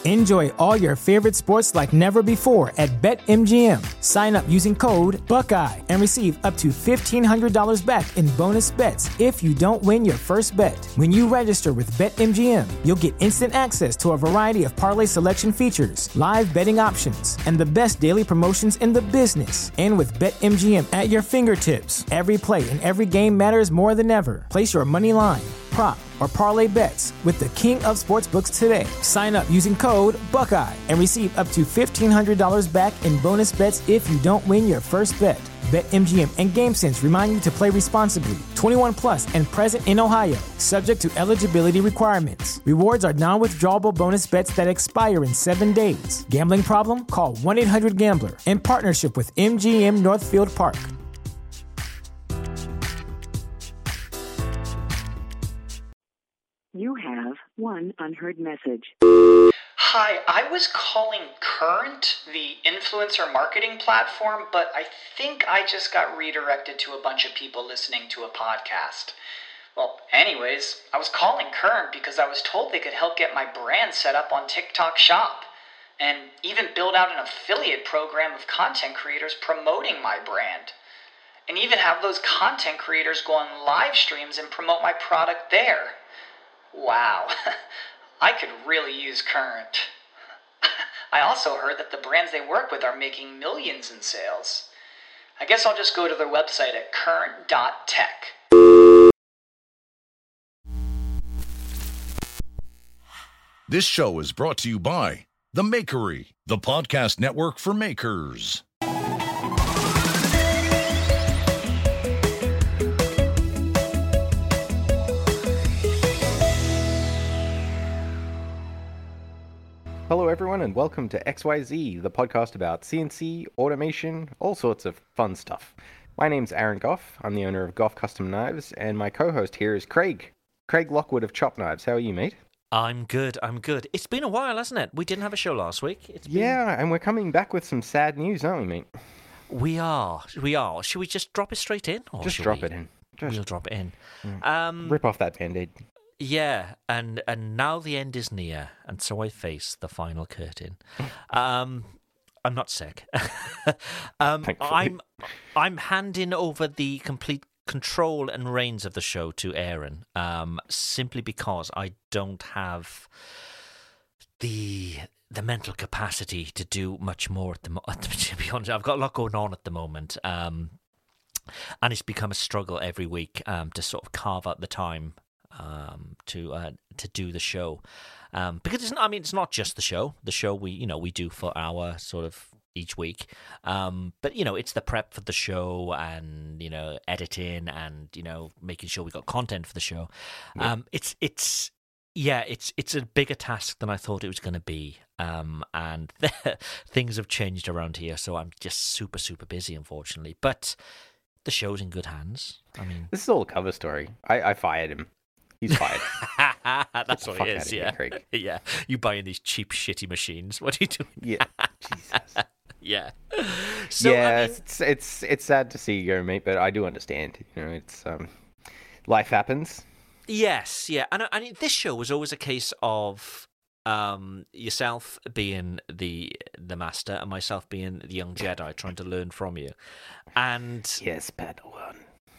Enjoy all your favorite sports like never before at BetMGM. Sign up using code Buckeye and receive up to $1,500 back in bonus bets if you don't win your first bet. When you register with BetMGM, you'll get instant access to a variety of parlay selection features, live betting options, and the best daily promotions in the business. And with BetMGM at your fingertips, every play and every game matters more than ever. Place your money line, prop, or parlay bets with the king of sportsbooks today. Sign up using code Buckeye and receive up to $1,500 back in bonus bets if you don't win your first bet. BetMGM and GameSense remind you to play responsibly. 21 plus and present in Ohio, subject to eligibility requirements. Rewards are non-withdrawable bonus bets that expire in 7 days. Gambling problem? Call 1-800-GAMBLER. In partnership with MGM Northfield Park. You have one unheard message. Hi, I was calling Current, the influencer marketing platform, but I think I just got redirected to a bunch of people listening to a podcast. Well, anyways, I was calling Current because I was told they could help get my brand set up on TikTok Shop, and even build out an affiliate program of content creators promoting my brand, and even have those content creators go on live streams and promote my product there. Wow, I could really use Current. I also heard that the brands they work with are making millions in sales. I guess I'll just go to their website at current.tech. This show is brought to you by The Makery, the podcast network for makers. Hello everyone and welcome to XYZ, the podcast about CNC, automation, all sorts of fun stuff. My name's Aaron Goff, I'm the owner of Goff Custom Knives, and my co-host here is Craig Lockwood of Chop Knives. How are you, mate? I'm good. It's been a while, hasn't it? We didn't have a show last week. Yeah, and we're coming back with some sad news, aren't we, mate? We are. Should we just drop it straight in? Or just drop it in. We'll drop it in. Rip off that Band-Aid. Yeah, and now the end is near, and so I face the final curtain. I'm not sick. I'm handing over the complete control and reins of the show to Aaron, simply because I don't have the mental capacity to do much more at the moment. To be honest, I've got a lot going on at the moment, and it's become a struggle every week to sort of carve out the time to do the show, because it's not just the show. The show we do for our sort of each week, but it's the prep for the show and editing and making sure we got content for the show. Yeah. It's a bigger task than I thought it was going to be, and things have changed around here, so I'm just super busy, unfortunately. But the show's in good hands. I mean, this is all a cover story. I fired him. He's fired. That's what it is, yeah. Yeah. You buying these cheap, shitty machines. What are you doing? Yeah. Jesus. Yeah. So, yeah, it's sad to see you go, mate, but I do understand. It's life happens. Yes, yeah. And this show was always a case of yourself being the master and myself being the young Jedi trying to learn from you. And yes, Padawan.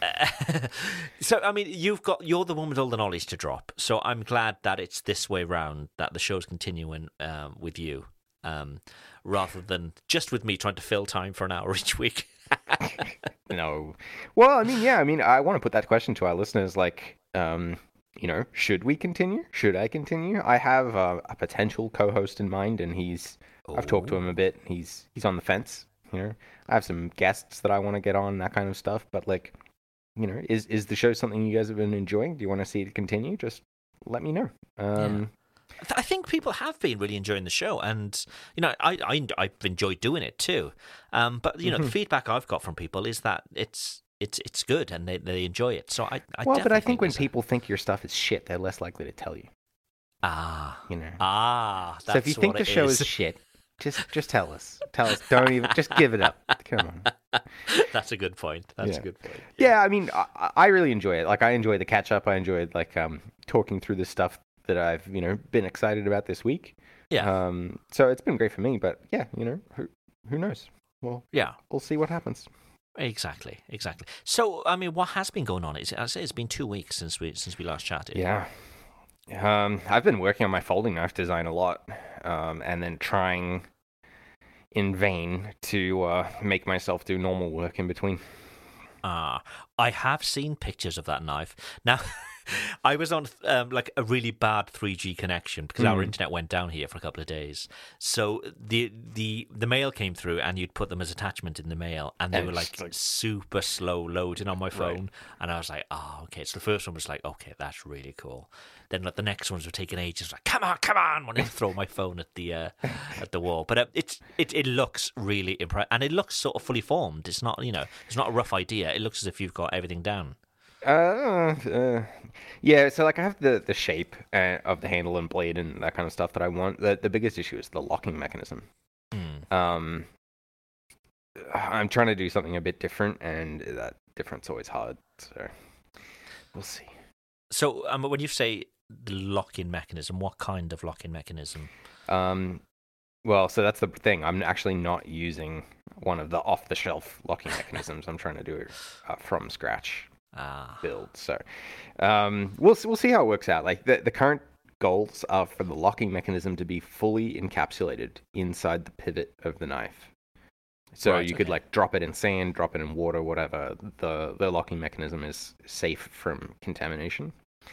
So you're the one with all the knowledge to drop. So I'm glad that it's this way round, that the show's continuing with you, rather than just with me trying to fill time for an hour each week. No, well, I want to put that question to our listeners, like, should we continue? Should I continue? I have a potential co-host in mind, and I've talked to him a bit. He's on the fence. I have some guests that I want to get on, that kind of stuff, but like, is the show something you guys have been enjoying? Do you want to see it continue? Just let me know. Yeah. I think people have been really enjoying the show, and I've enjoyed doing it too. But the feedback I've got from people is that it's good and they enjoy it. So but I think when people think your stuff is shit, they're less likely to tell you. That's so if you think the show is shit, just tell us. Don't even just give it up. Come on. That's a good point. A good point. Yeah, I really enjoy it. Like, I enjoy the catch up. I enjoyed talking through the stuff that I've been excited about this week. Yeah. So it's been great for me, but yeah, who knows? Well, Yeah. we'll see what happens. Exactly. So, I mean, what has been going on? It's been 2 weeks since we last chatted. Yeah. I've been working on my folding knife design a lot, and then trying in vain to make myself do normal work in between. I have seen pictures of that knife. Now, I was on like a really bad 3G connection because our internet went down here for a couple of days. So the mail came through, and you'd put them as attachment in the mail, and they were like super slow loading on my phone. Right. And I was like, oh, okay. So the first one was like, okay, that's really cool. Then like the next ones were taking ages. Like, come on! Wanted to throw my phone at the wall. But it looks really impressive, and it looks sort of fully formed. It's not it's not a rough idea. It looks as if you've got everything down. Yeah, so like I have the shape of the handle and blade and that kind of stuff that I want. The biggest issue is the locking mechanism. I'm trying to do something a bit different, and that different's always hard. So we'll see. So when you say the lock-in mechanism, what kind of lock-in mechanism? Well, so that's the thing. I'm actually not using one of the off-the-shelf locking mechanisms. I'm trying to do it from scratch. Build. So we'll see how it works out. Like the current goals are for the locking mechanism to be fully encapsulated inside the pivot of the knife. So you could like drop it in sand, drop it in water, whatever. The locking mechanism is safe from contamination.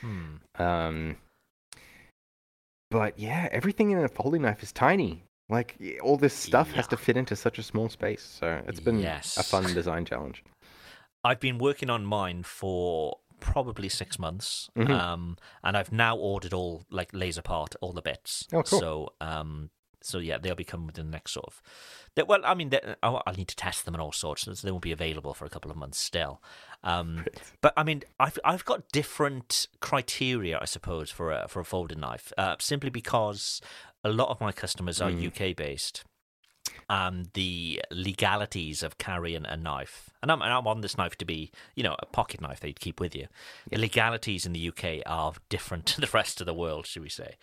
But yeah, everything in a folding knife is tiny. Like all this stuff has to fit into such a small space. So it's been a fun design challenge. I've been working on mine for probably 6 months, and I've now ordered all like laser part, all the bits. Oh, cool. So yeah, they'll be coming within the next sort of. Well, I mean, I'll need to test them and all sorts, so they won't be available for a couple of months still. But I mean, I've got different criteria, I suppose, for a folding knife, simply because a lot of my customers are UK based. The legalities of carrying a knife, and I'm on this knife to be, a pocket knife that you'd keep with you. The legalities in the UK are different to the rest of the world, should we say?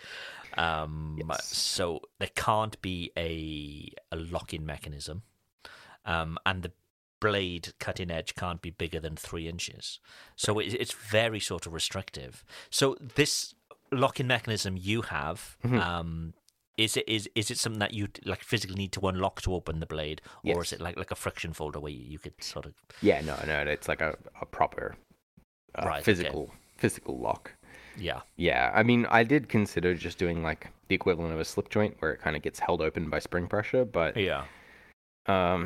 So there can't be a lock-in mechanism, and the blade cutting edge can't be bigger than 3 inches. So it's very sort of restrictive. So this lock-in mechanism you have. Is it something that you like physically need to unlock to open the blade, or is it like a friction folder where you could sort of? Yeah, no, it's like a proper physical lock. Yeah. I mean, I did consider just doing like the equivalent of a slip joint where it kind of gets held open by spring pressure, but I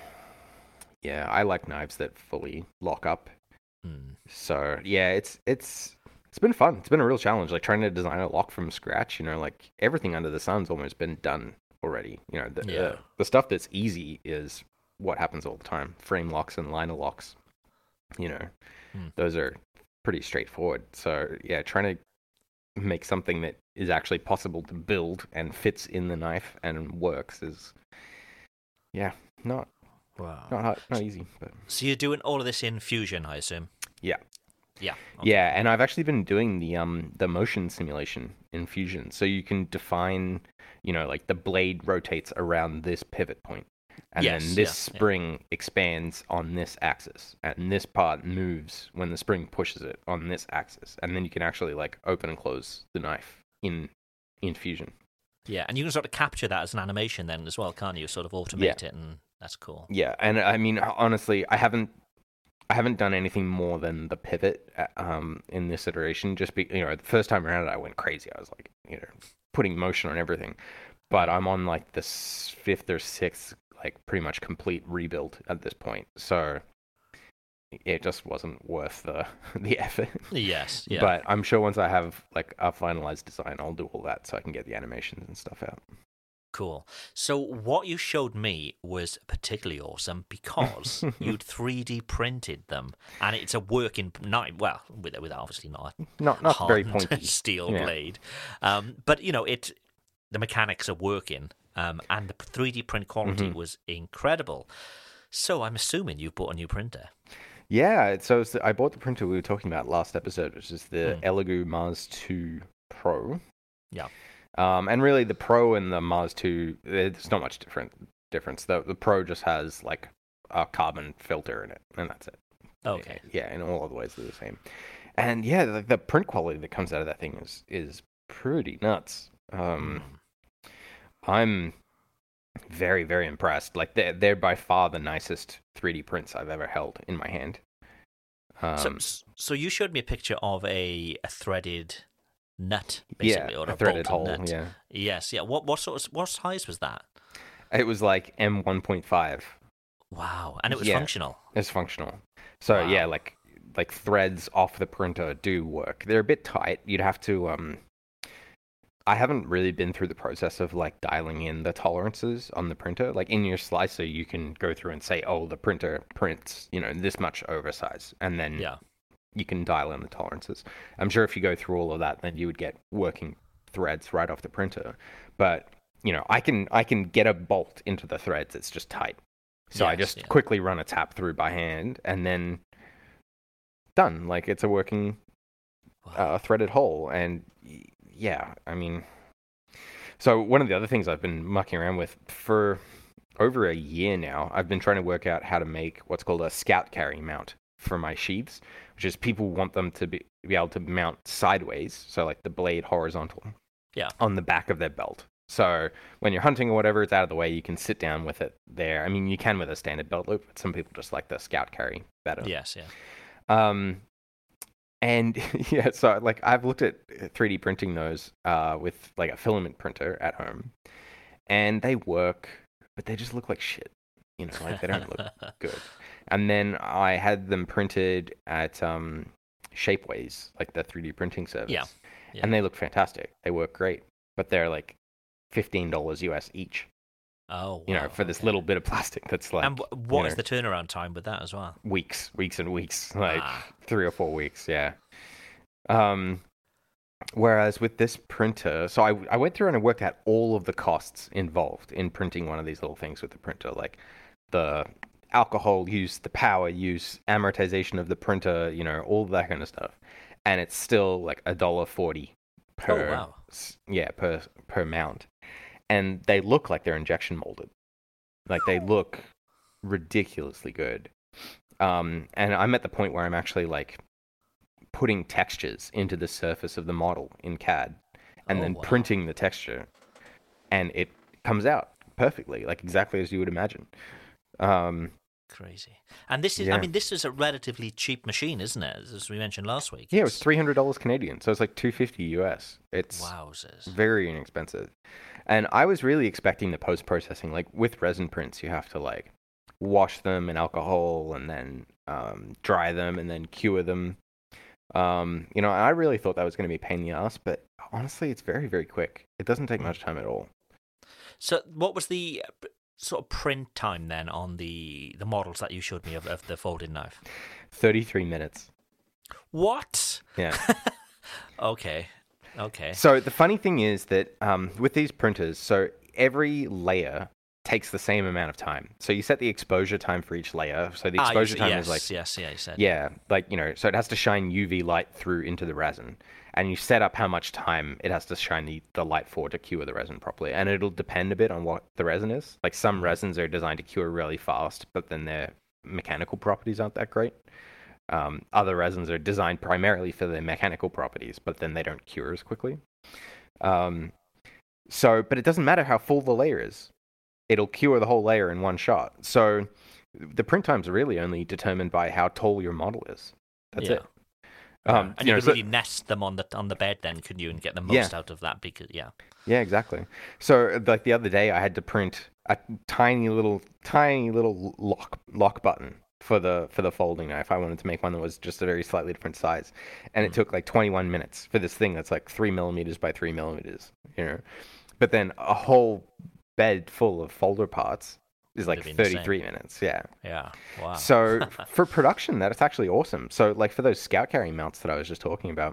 like knives that fully lock up. So yeah, it's been fun. It's been a real challenge, like trying to design a lock from scratch. Like everything under the sun's almost been done already. The stuff that's easy is what happens all the time. Frame locks and liner locks. Those are pretty straightforward. So yeah, trying to make something that is actually possible to build and fits in the knife and works is, not hard, not easy. But so you're doing all of this in Fusion, I assume? Yeah. Yeah. Okay. Yeah, and I've actually been doing the motion simulation in Fusion. So you can define, like the blade rotates around this pivot point. And then this spring expands on this axis. And this part moves when the spring pushes it on this axis. And then you can actually like open and close the knife in Fusion. Yeah, and you can sort of capture that as an animation then as well, can't you? Sort of automate it, and that's cool. Yeah, and I mean, honestly, I haven't done anything more than the pivot in this iteration. Just the first time around I went crazy. I was like, putting motion on everything. But I'm on like the 5th or 6th, like pretty much complete rebuild at this point. So it just wasn't worth the effort. Yes. Yeah. But I'm sure once I have like a finalized design, I'll do all that so I can get the animations and stuff out. Cool. So what you showed me was particularly awesome because you'd 3D printed them, and it's a working knife. Well, with obviously not very pointy steel blade, but the mechanics are working, and the 3D print quality was incredible. So I'm assuming you bought a new printer. Yeah. So I bought the printer we were talking about last episode, which is the Elegoo Mars 2 Pro. Yeah. And really, the Pro and the Mars 2, there's not much difference. The Pro just has like a carbon filter in it, and that's it. Okay. Yeah, in all other ways they're the same. And yeah, the print quality that comes out of that thing is pretty nuts. I'm very, very impressed. Like they're by far the nicest 3D prints I've ever held in my hand. So you showed me a picture of a threaded nut, basically, or a threaded hole. nut. Yeah. Yes. Yeah. What size was that? It was like M1.5. Wow, and it was functional. It's functional. So yeah, like threads off the printer do work. They're a bit tight. You'd have to. I haven't really been through the process of like dialing in the tolerances on the printer. Like in your slicer, you can go through and say, oh, the printer prints, this much oversize, and then you can dial in the tolerances. I'm sure if you go through all of that, then you would get working threads right off the printer. But I can get a bolt into the threads. It's just tight. So I just quickly run a tap through by hand, and then done. Like it's a working threaded hole. And yeah, I mean, so one of the other things I've been mucking around with for over a year now, I've been trying to work out how to make what's called a scout carry mount for my sheaths, which is people want them to be able to mount sideways, so like the blade horizontal, on the back of their belt. So when you're hunting or whatever, it's out of the way. You can sit down with it there. I mean, you can with a standard belt loop, but some people just like the scout carry better. Yes, yeah. And yeah, so like I've looked at 3D printing those with like a filament printer at home, and they work, but they just look like shit. Like they don't look good. And then I had them printed at Shapeways, like the 3D printing service. Yeah. And they look fantastic. They work great, but they're like $15 US each. Oh, wow. For this little bit of plastic that's like. And what is the turnaround time with that as well? Weeks and weeks, like 3 or 4 weeks, yeah. Whereas with this printer, so I went through and I worked out all of the costs involved in printing one of these little things with the printer, like the alcohol use, the power use, amortization of the printer, all that kind of stuff, and it's still like $1.40 per per mount. And they look like they're injection molded. Like they look ridiculously good. And I'm at the point where I'm actually like putting textures into the surface of the model in CAD and then printing the texture. And it comes out perfectly, like exactly as you would imagine. Crazy. And this is, I mean, this is a relatively cheap machine, isn't it? As we mentioned last week. Yeah, it was $300 Canadian. So it's like $250 US. It's very inexpensive. And I was really expecting the post-processing, like with resin prints, you have to like wash them in alcohol and then dry them and then cure them. I really thought that was going to be a pain in the ass, but honestly, it's very, very quick. It doesn't take much time at all. So what was the sort of print time then on the models that you showed me of the folding knife? 33 minutes. What? Yeah. Okay. So the funny thing is that with these printers, so every layer takes the same amount of time. So you set the exposure time for each layer. So the exposure time is like... Yes, you said. Yeah, like, so it has to shine UV light through into the resin. And you set up how much time it has to shine the light for to cure the resin properly. And it'll depend a bit on what the resin is. Like some resins are designed to cure really fast, but then their mechanical properties aren't that great. Other resins are designed primarily for their mechanical properties, but then they don't cure as quickly. But it doesn't matter how full the layer is. It'll cure the whole layer in one shot. So the print time's really only determined by how tall your model is. That's it. And you could really nest them on the bed then, couldn't you, and get the most out of that? Because Yeah, exactly. So like the other day, I had to print a tiny little lock button for the folding knife. I wanted to make one that was just a very slightly different size, and it took like 21 minutes for this thing that's like 3 millimeters by 3 millimeters. But then a whole bed full of folder parts is like 33 minutes. Yeah. Wow. So for production, that's actually awesome. So like for those scout carry mounts that I was just talking about,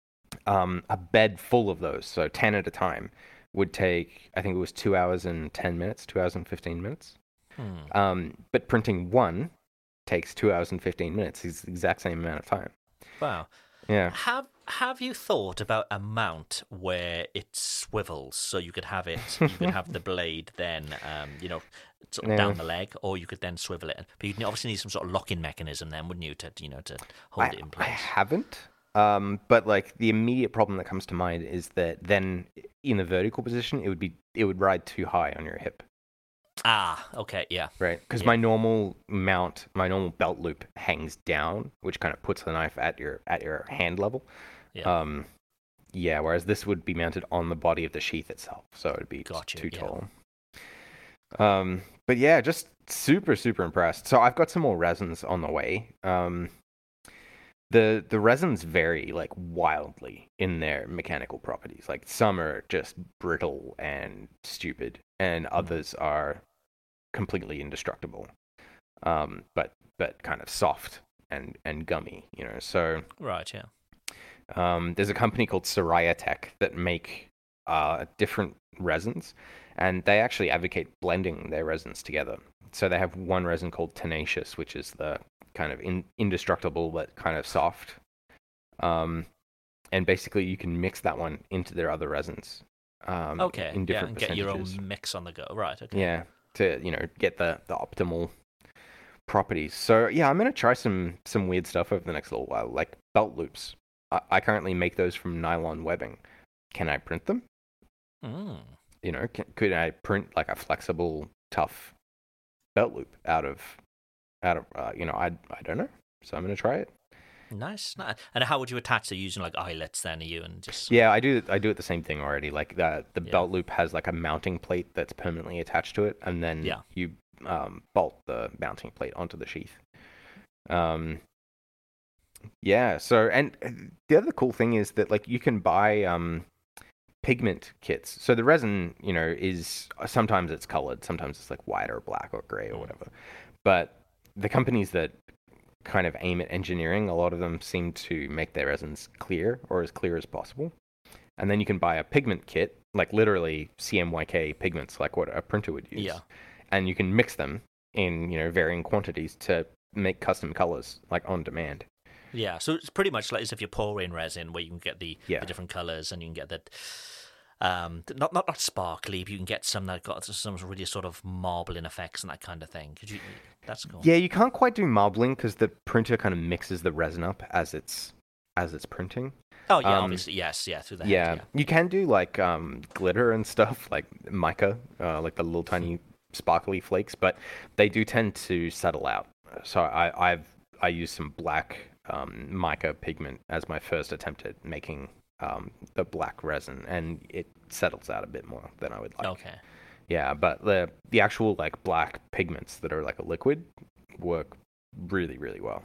a bed full of those, so 10 at a time, would take, I think it was 2 hours and 10 minutes, 2 hours and 15 minutes. But printing one takes 2 hours and 15 minutes. It's the exact same amount of time. Wow. Yeah. have you thought about a mount where it swivels so you could have the blade then, sort of down the leg, or you could then swivel it? But you'd obviously need some sort of lock-in mechanism then, wouldn't you, to hold it in place? I haven't. But like the immediate problem that comes to mind is that then in the vertical position, it would ride too high on your hip. Ah, okay, yeah. Right, because my normal belt loop hangs down, which kind of puts the knife at your hand level. Yeah. Whereas this would be mounted on the body of the sheath itself, so it'd be too tall. But yeah, just super, super impressed. So I've got some more resins on the way. The resins vary like wildly in their mechanical properties. Like some are just brittle and stupid, and others are completely indestructible. But kind of soft and gummy, So right, yeah. There's a company called Soraya Tech that make different resins, and they actually advocate blending their resins together. So they have one resin called Tenacious, which is the kind of indestructible but kind of soft. And basically you can mix that one into their other resins. Okay, in different and get your own percentages. mix on the go. Right, okay. Yeah, to get the optimal properties. So yeah, I'm gonna try some weird stuff over the next little while, like belt loops. I currently make those from nylon webbing. Can I print them? Could I print like a flexible, tough belt loop out of I don't know. So I'm gonna try it. Nice. And how would you attach it? Using like eyelets then, are you? And just Yeah, I do it the same thing already. Like the belt loop has like a mounting plate that's permanently attached to it, and then you bolt the mounting plate onto the sheath. So, and the other cool thing is that like you can buy pigment kits. So the resin, is sometimes it's colored, sometimes it's like white or black or gray or whatever. But the companies that kind of aim at engineering, a lot of them seem to make their resins clear or as clear as possible. And then you can buy a pigment kit, like literally CMYK pigments, like what a printer would use. Yeah. And you can mix them in, varying quantities to make custom colors, like on demand. Yeah, so it's pretty much like as if you pour in resin, where you can get the Yeah. different colors, and you can get that not sparkly, but you can get some that got some really sort of marbling effects and that kind of thing. That's cool. Yeah, you can't quite do marbling because the printer kind of mixes the resin up as it's printing. Oh yeah, obviously, yes, yeah, through the head, You can do like glitter and stuff, like mica, like the little tiny sparkly flakes, but they do tend to settle out. So I use some black mica pigment as my first attempt at making the black resin, and it settles out a bit more than I would like. Okay. Yeah, but the actual like black pigments that are like a liquid work really, really well.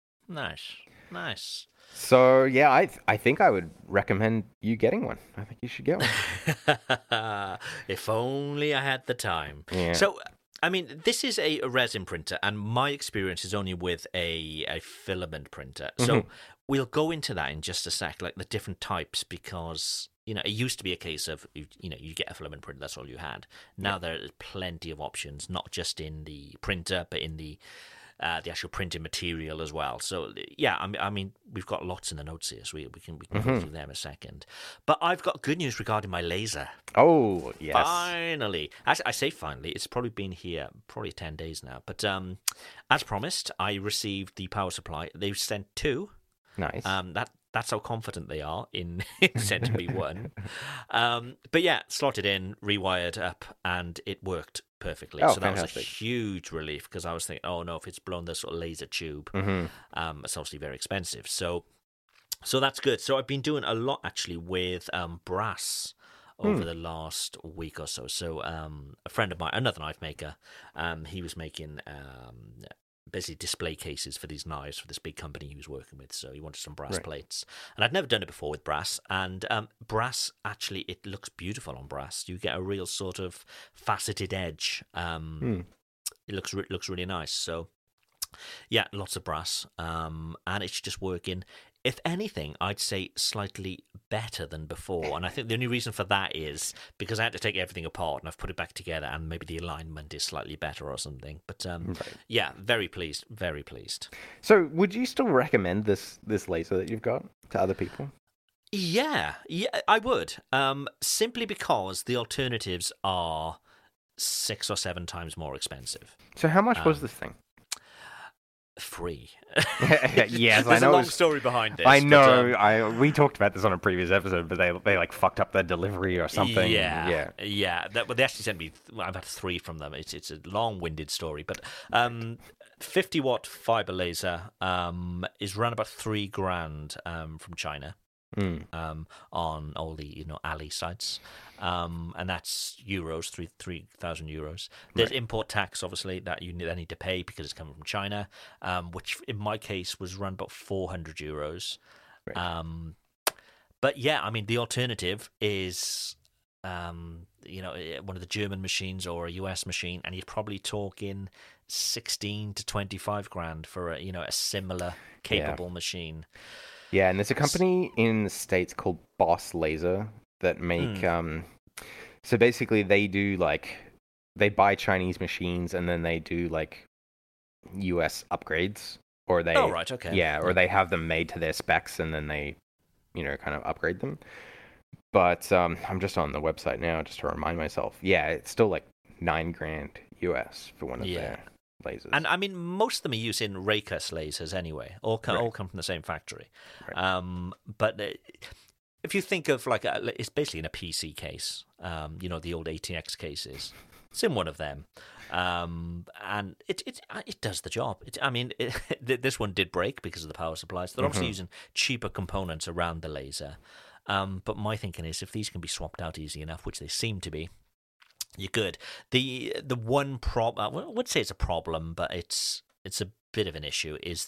Nice. So yeah, I think I would recommend you getting one. I think you should get one. If only I had the time. Yeah. So, I mean, this is a resin printer, and my experience is only with a filament printer. So we'll go into that in just a sec, like the different types, because it used to be a case of you get a filament printer, that's all you had. Now there are plenty of options, not just in the printer, but in the actual printing material as well. So yeah, I mean, we've got lots in the notes here, so we can go through them in a second. But I've got good news regarding my laser. Oh yes! Finally, actually, I say finally. It's probably been here 10 days now. But as promised, I received the power supply. They've sent 2. Nice. That's how confident they are in sending me one. But yeah, slotted in, rewired up, and it worked perfectly. Oh, so that fantastic. was a huge relief, because I was thinking, oh no, if it's blown the sort of laser tube, it's obviously very expensive. So that's good. So I've been doing a lot actually with brass over the last week or so. So a friend of mine, another knife maker, he was making basically display cases for these knives for this big company he was working with. So he wanted some brass plates, and I'd never done it before with brass. And brass, actually, it looks beautiful on brass. You get a real sort of faceted edge. It looks really nice. So yeah, lots of brass, and it's just working. If anything, I'd say slightly better than before. And I think the only reason for that is because I had to take everything apart and I've put it back together, and maybe the alignment is slightly better or something. But yeah, very pleased. Very pleased. So would you still recommend this laser that you've got to other people? Yeah, I would. Simply because the alternatives are 6 or 7 times more expensive. So how much was this thing? Free. Yes, There's I know. a long story behind this. I know. We talked about this on a previous episode, but they like fucked up their delivery or something. Yeah. Well, they actually sent me. I've had 3 from them. It's a long-winded story, but 50-watt fiber laser is around about $3,000 from China. On all the alley sites, and that's euros, 3,000 euros. There's import tax, obviously, that you need to pay because it's coming from China, which in my case was around about 400 euros. Right. But yeah, I mean, the alternative is one of the German machines or a US machine, and you're probably talking 16 to 25 grand for a similar capable machine. Yeah, and there's a company in the States called Boss Laser that make so basically they do they buy Chinese machines and then they do US upgrades, or they or they have them made to their specs and then they kind of upgrade them. But I'm just on the website now just to remind myself. Yeah, it's still like $9,000 US for one of their lasers. And I mean, most of them are using Raycus lasers anyway. All come from the same factory. Right. But if you think of it's basically in a PC case. The old ATX cases. It's in one of them, and it does the job. This one did break because of the power supplies. They're obviously using cheaper components around the laser. But my thinking is, if these can be swapped out easy enough, which they seem to be, you're good. The one problem, I would say it's a problem, but it's a bit of an issue, is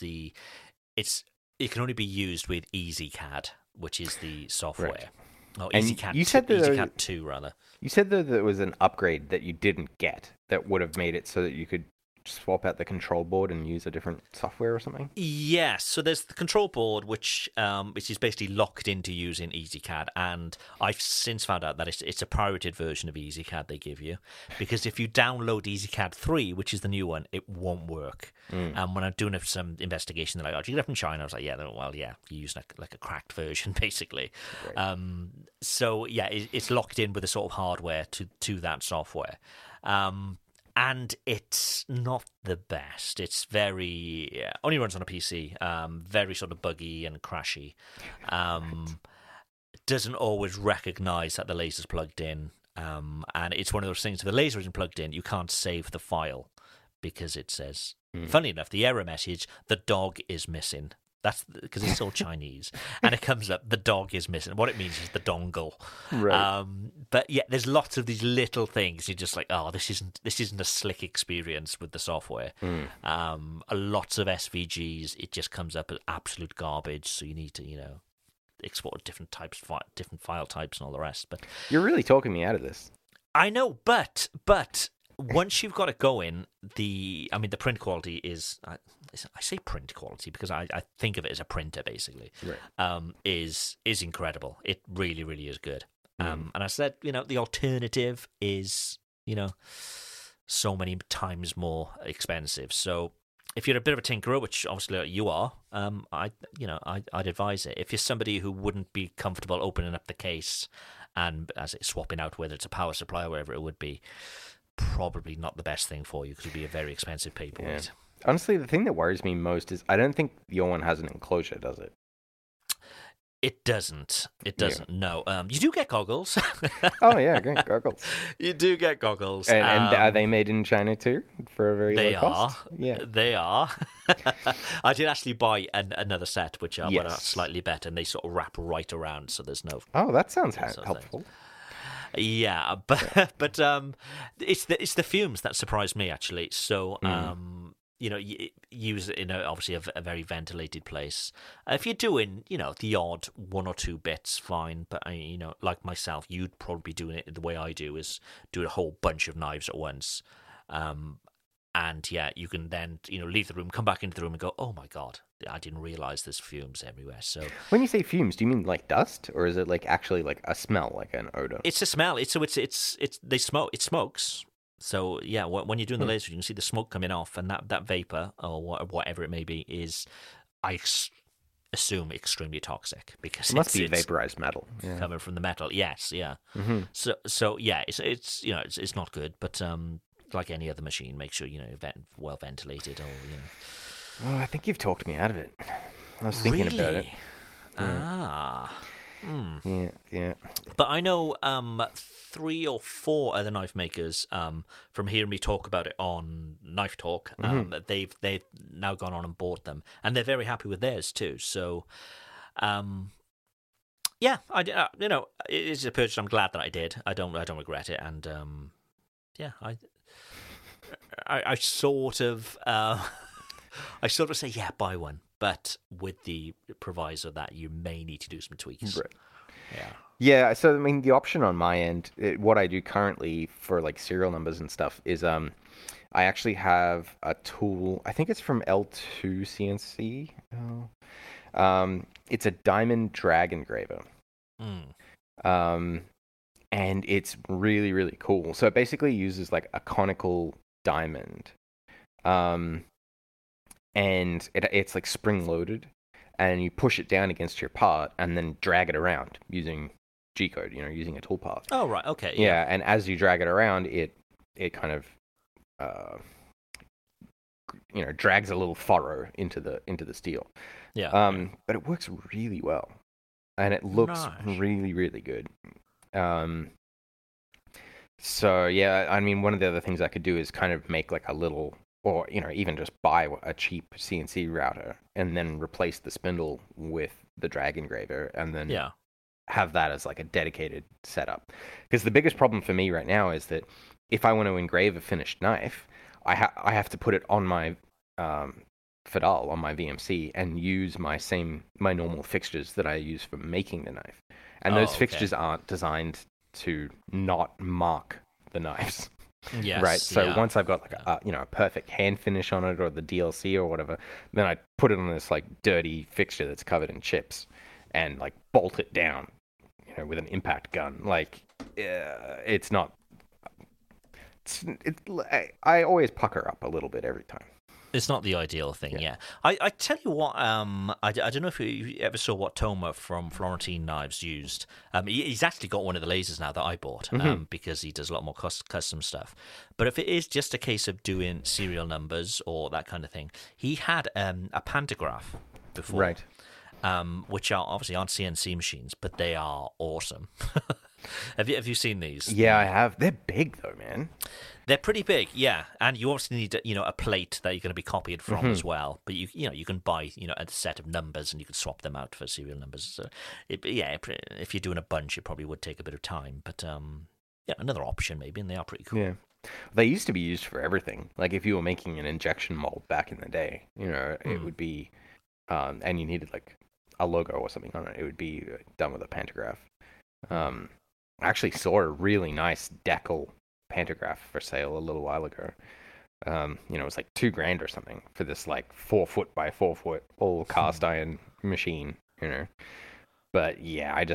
it can only be used with EasyCAD, which is the software. Right. Oh, and EasyCAD, you said EasyCAD 2, rather. You said that there was an upgrade that you didn't get that would have made it so that you could swap out the control board and use a different software or something? Yes, so there's the control board, which is basically locked into using EasyCAD, and I've since found out that it's a pirated version of EasyCAD they give you, because if you download EasyCAD 3, which is the new one, it won't work. And when I'm doing some investigation, they're like, "Oh, do you get it from China?" I was like, "Yeah, you use like a cracked version, basically." Right. So yeah, it's locked in with a sort of hardware to that software. And it's not the best. It's very only runs on a PC. Very sort of buggy and crashy. Doesn't always recognise that the laser's plugged in. And it's one of those things. If the laser isn't plugged in, you can't save the file because it says. Funny enough, the error message: the dog is missing. That's because it's all Chinese, and it comes up, the dog is missing. What it means is the dongle. Right. But yeah, there's lots of these little things. You're just like, oh, this isn't a slick experience with the software. A lots of SVGs, it just comes up as absolute garbage. So you need to, export different file types and all the rest. But you're really talking me out of this. I know, but once you've got it going, the print quality is, I say print quality because I think of it as a printer, basically, right. Is incredible. It really, really is good. And I said, the alternative is, so many times more expensive. So if you're a bit of a tinkerer, which obviously you are, I'd advise it. If you're somebody who wouldn't be comfortable opening up the case and swapping out whether it's a power supply or whatever it would be, probably not the best thing for you because it'd be a very expensive paperweight. Yeah. Honestly, the thing that worries me most is I don't think your one has an enclosure, does it? It doesn't. No. You do get goggles. Oh yeah, great goggles. You do get goggles. And are they made in China too for a very low cost? Yeah, they are. I did actually buy another set which are slightly better, and they sort of wrap right around, so there's no. Oh, that sounds helpful. Yeah, but it's the fumes that surprised me actually. So use it in obviously a very ventilated place. If you're doing the odd 1 or 2 bits, fine. But like myself, you'd probably be doing it the way I do, is do a whole bunch of knives at once. And yeah, you can then leave the room, come back into the room, and go, oh my god, I didn't realize there's fumes everywhere. So when you say fumes, do you mean like dust, or is it like actually like a smell, like an odor? It's a smell. It's they smoke. It smokes. So yeah, when you're doing the laser, you can see the smoke coming off, and that vapor or whatever it may be is, assume extremely toxic because It must be it's vaporized metal. Yeah. coming from the metal. Yes, yeah. Mm-hmm. So yeah, it's it's not good, but like any other machine, make sure well ventilated or Oh, I think you've talked me out of it. I was thinking about it. Yeah. But I know 3 or 4 other knife makers from hearing me talk about it on Knife Talk. They've now gone on and bought them, and they're very happy with theirs too. So, yeah, I it's a purchase I'm glad that I did. I don't regret it, and yeah, I sort of say yeah, buy one, but with the proviso that you may need to do some tweaks. Right. Yeah. Yeah, so I mean, the option on my end, what I do currently for like serial numbers and stuff is I actually have a tool. I think it's from L2 CNC. It's a diamond drag engraver. And it's really, really cool. So it basically uses like a conical diamond. And it's like spring loaded, and you push it down against your part and then drag it around using G-code, using a toolpath. Oh, right. Okay. Yeah, and as you drag it around, it kind of drags a little furrow into the steel. Yeah. But it works really well, and it looks really, really good. So yeah, I mean, one of the other things I could do is kind of make like a little, or even just buy a cheap CNC router and then replace the spindle with the drag engraver, and then have that as like a dedicated setup. Because the biggest problem for me right now is that if I want to engrave a finished knife, I have to put it on my Fadal, on my VMC, and use my normal fixtures that I use for making the knife. And those fixtures aren't designed to not mark the knives. Yes, right. So once I've got like a perfect hand finish on it, or the DLC or whatever, then I put it on this like dirty fixture that's covered in chips, and like bolt it down, with an impact gun. Like, it's not. I always pucker up a little bit every time. It's not the ideal thing, yeah. I tell you what, I don't know if you ever saw what Toma from Florentine Knives used. He's actually got one of the lasers now that I bought, because he does a lot more custom stuff. But if it is just a case of doing serial numbers or that kind of thing, he had a pantograph before, right? Which aren't CNC machines, but they are awesome. Have you seen these? Yeah, I have. They're big though, man. They're pretty big, yeah, and you obviously need a plate that you're going to be copied from as well. But you can buy a set of numbers, and you can swap them out for serial numbers. So if you're doing a bunch, it probably would take a bit of time. But another option maybe, and they are pretty cool. Yeah, they used to be used for everything. Like if you were making an injection mold back in the day, it would be, and you needed like a logo or something on it. It would be done with a pantograph. I actually saw a really nice decal pantograph for sale a little while ago. It was like $2,000 or something for this like 4 foot by 4 foot all cast iron machine, But yeah, I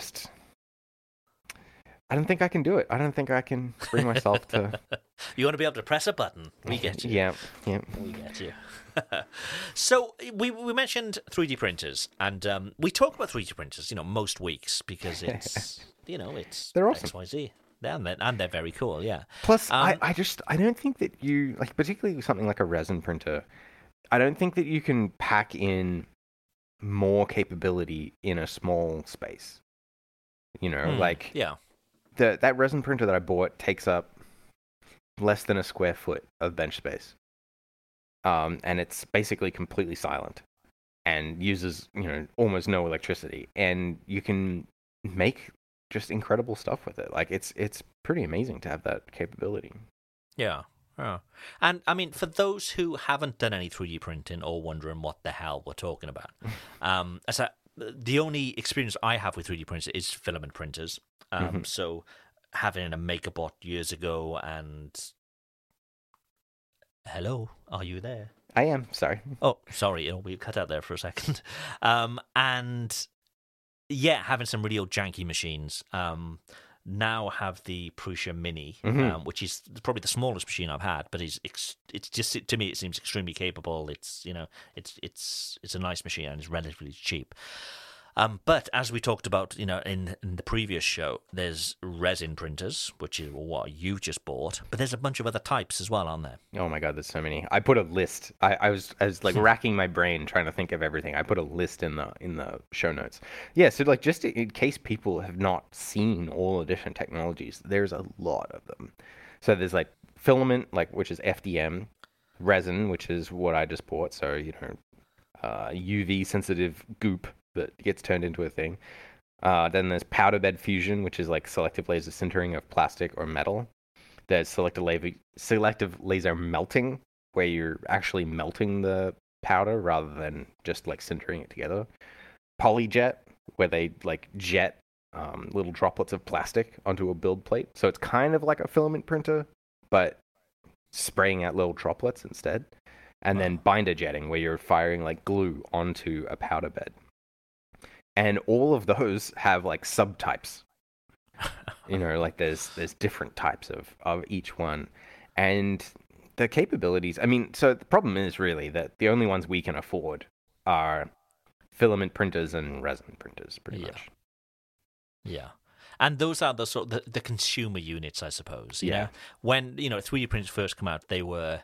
don't think I can do it. I don't think I can bring myself to. You want to be able to press a button? We get you. Yeah. We get you. So we mentioned 3D printers, and we talk about 3D printers, most weeks because it's they're awesome. XYZ. And they're very cool, yeah. Plus, I don't think that you, like, particularly something like a resin printer, I don't think that you can pack in more capability in a small space. That resin printer that I bought takes up less than a square foot of bench space. And it's basically completely silent and uses, almost no electricity. And you can make just incredible stuff with it. Like it's pretty amazing to have that capability. Yeah. And I mean, for those who haven't done any 3D printing or wondering what the hell we're talking about, the only experience I have with 3D printers is filament printers. So having a MakerBot years ago, and hello, are you there? I am. Sorry. Oh, sorry. We cut out there for a second. And yeah, having some really old janky machines. now have the Prusa Mini, which is probably the smallest machine I've had, but it's just, to me, it seems extremely capable. It's it's a nice machine and it's relatively cheap. But as we talked about, in the previous show, there's resin printers, which is what you just bought. But there's a bunch of other types as well, aren't there? Oh my God, there's so many. I put a list. I was like racking my brain trying to think of everything. I put a list in the show notes. Yeah, so like just in case people have not seen all the different technologies, there's a lot of them. So there's like filament, which is FDM, resin, which is what I just bought. So UV sensitive goop that gets turned into a thing. Then there's powder bed fusion, which is like selective laser sintering of plastic or metal. There's selective laser melting, where you're actually melting the powder rather than just like sintering it together. Polyjet, where they like jet little droplets of plastic onto a build plate. So it's kind of like a filament printer, but spraying out little droplets instead. And then binder jetting, where you're firing like glue onto a powder bed. And all of those have like subtypes. Like there's different types of each one. And the capabilities, so the problem is really that the only ones we can afford are filament printers and resin printers, pretty much. Yeah. And those are the consumer units, I suppose. Yeah. When 3D printers first come out, they were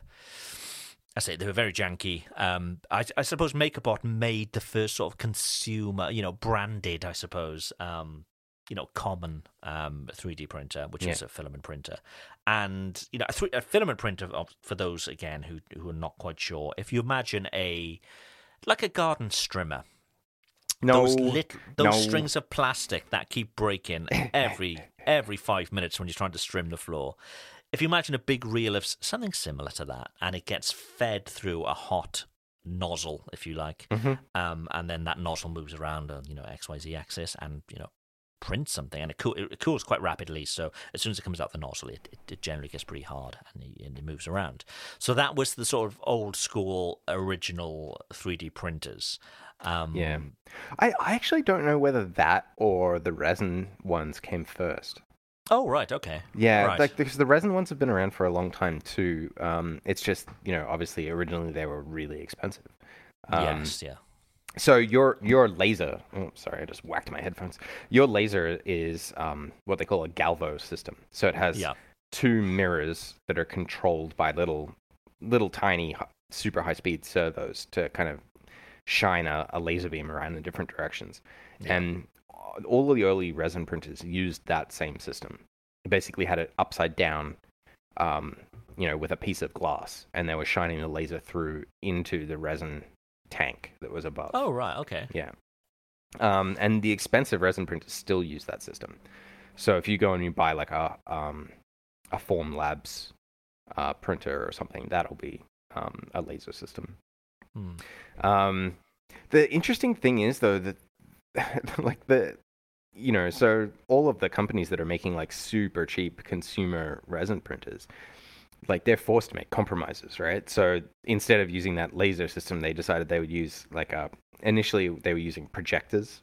very janky. I suppose MakerBot made the first sort of consumer, branded, I suppose, common 3D printer, which is a filament printer. And, a filament printer, for those, again, who are not quite sure, if you imagine like a garden strimmer, those strings of plastic that keep breaking every 5 minutes when you're trying to trim the floor. If you imagine a big reel of something similar to that, and it gets fed through a hot nozzle, if you like, and then that nozzle moves around on XYZ axis and prints something, and it cools quite rapidly. So as soon as it comes out the nozzle, it generally gets pretty hard and it moves around. So that was the sort of old school original 3D printers. I actually don't know whether that or the resin ones came first. Oh, right, okay. Yeah, right. because the resin ones have been around for a long time too. It's just, obviously originally they were really expensive. Yes, yeah. So your laser, sorry, I just whacked my headphones. Your laser is what they call a galvo system. So it has two mirrors that are controlled by little tiny, super high-speed servos to kind of shine a laser beam around in different directions. Yeah. And all of the early resin printers used that same system. It basically had it upside down, with a piece of glass, and they were shining the laser through into the resin tank that was above. Oh, right, okay. Yeah. And the expensive resin printers still use that system. So if you go and you buy like a Formlabs printer or something, that'll be a laser system. The interesting thing is, though, that so all of the companies that are making like super cheap consumer resin printers, like they're forced to make compromises, right? So instead of using that laser system, they decided they would use initially they were using projectors,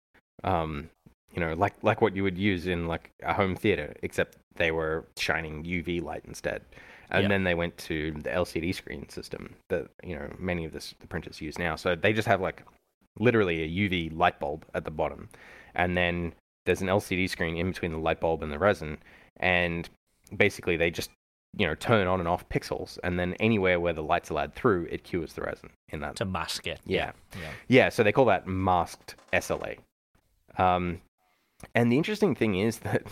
like what you would use in like a home theater, except they were shining UV light instead. And then they went to the LCD screen system that, many of the printers use now. So they just have like literally a UV light bulb at the bottom. And then there's an LCD screen in between the light bulb and the resin. And basically they just, turn on and off pixels. And then anywhere where the light's allowed through, it cures the resin in that. To mask it. Yeah, so they call that masked SLA. And the interesting thing is that,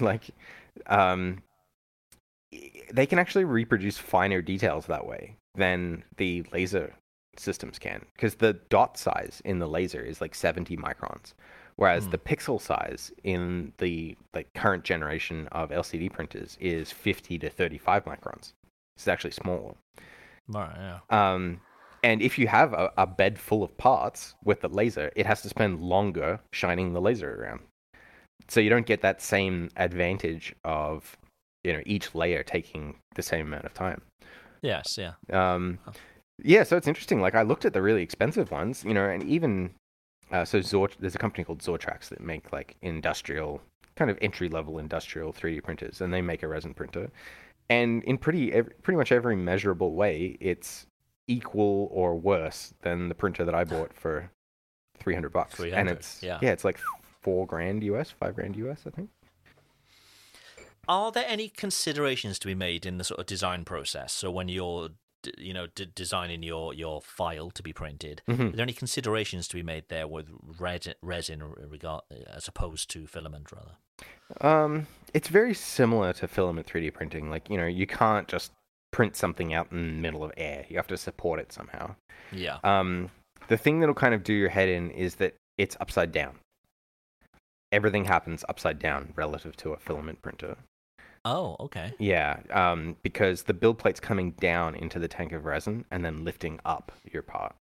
they can actually reproduce finer details that way than the laser systems can, because the dot size in the laser is like 70 microns, whereas the pixel size in the current generation of LCD printers is 50 to 35 microns. It's actually smaller. Right, yeah. And if you have a bed full of parts with the laser, it has to spend longer shining the laser around. So you don't get that same advantage of each layer taking the same amount of time. Yes, yeah. Yeah, so it's interesting. Like, I looked at the really expensive ones, and even there's a company called Zortrax that make like industrial kind of entry-level industrial 3D printers, and they make a resin printer. And in pretty much every measurable way, it's equal or worse than the printer that I bought for $300. And it's like $4,000 US, $5,000 US, I think. Are there any considerations to be made in the sort of design process? So when you're, designing your file to be printed, are there any considerations to be made there with resin as opposed to filament, rather? It's very similar to filament 3D printing. Like, you can't just print something out in the middle of air. You have to support it somehow. Yeah. The thing that'll kind of do your head in is that it's upside down. Everything happens upside down relative to a filament printer. Oh, okay. Yeah, because the build plate's coming down into the tank of resin and then lifting up your part.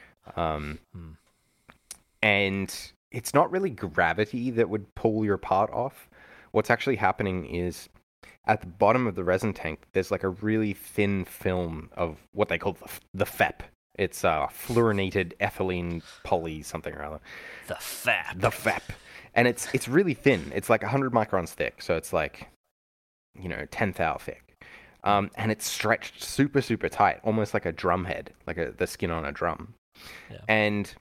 And it's not really gravity that would pull your part off. What's actually happening is at the bottom of the resin tank, there's like a really thin film of what they call the FEP. It's fluorinated ethylene poly something or other. The FEP. The FEP. And it's really thin. It's like 100 microns thick, so it's like 10 thou thick. And it's stretched super, super tight, almost like a drum head, like the skin on a drum. Yeah. And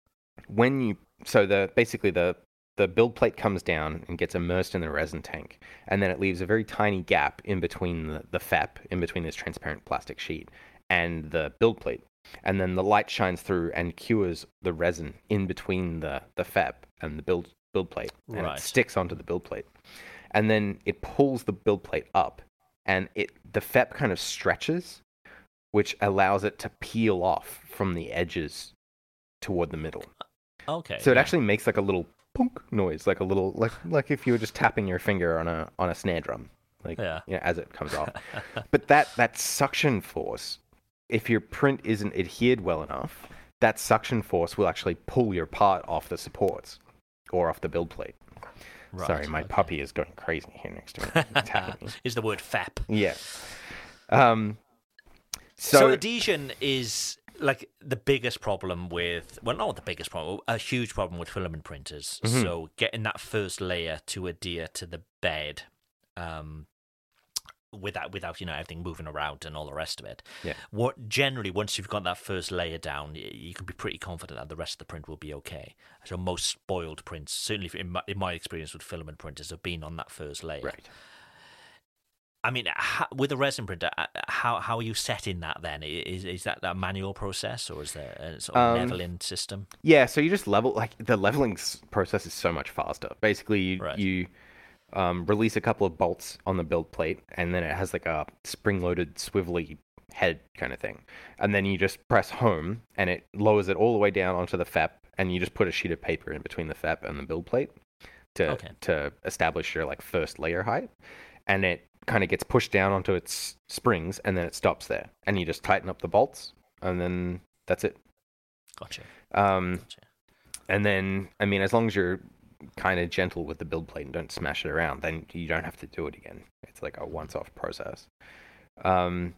basically the build plate comes down and gets immersed in the resin tank, and then it leaves a very tiny gap in between the FEP, in between this transparent plastic sheet, and the build plate. And then the light shines through and cures the resin in between the FEP and the build plate, and it sticks onto the build plate. And then it pulls the build plate up, and the FEP kind of stretches, which allows it to peel off from the edges toward the middle. Okay. So it actually makes like a little punk noise, like a little like if you were just tapping your finger on a snare drum, as it comes off. But that suction force, if your print isn't adhered well enough, that suction force will actually pull your part off the supports or off the build plate. Right, sorry, my puppy is going crazy here next to me. Attacking me. Is the word FEP. Yeah. So adhesion is like the biggest problem with, well, not the biggest problem, a huge problem with filament printers. Mm-hmm. So getting that first layer to adhere to the bed without everything moving around and all the rest of it. Yeah. What generally, once you've got that first layer down, you can be pretty confident that the rest of the print will be okay. So most spoiled prints, certainly in my experience with filament printers, have been on that first layer. Right. I mean, with a resin printer, how are you setting that then? Is that a manual process, or is there a sort of leveling system? Yeah, so you just level, like the leveling process is so much faster. Basically, you release a couple of bolts on the build plate, and then it has like a spring-loaded swivelly head kind of thing. And then you just press home, and it lowers it all the way down onto the FEP, and you just put a sheet of paper in between the FEP and the build plate to establish your like first layer height. And it kind of gets pushed down onto its springs, and then it stops there. And you just tighten up the bolts, and then that's it. Gotcha. And then, I mean, as long as you're kind of gentle with the build plate and don't smash it around, then you don't have to do it again. It's like a once-off process. And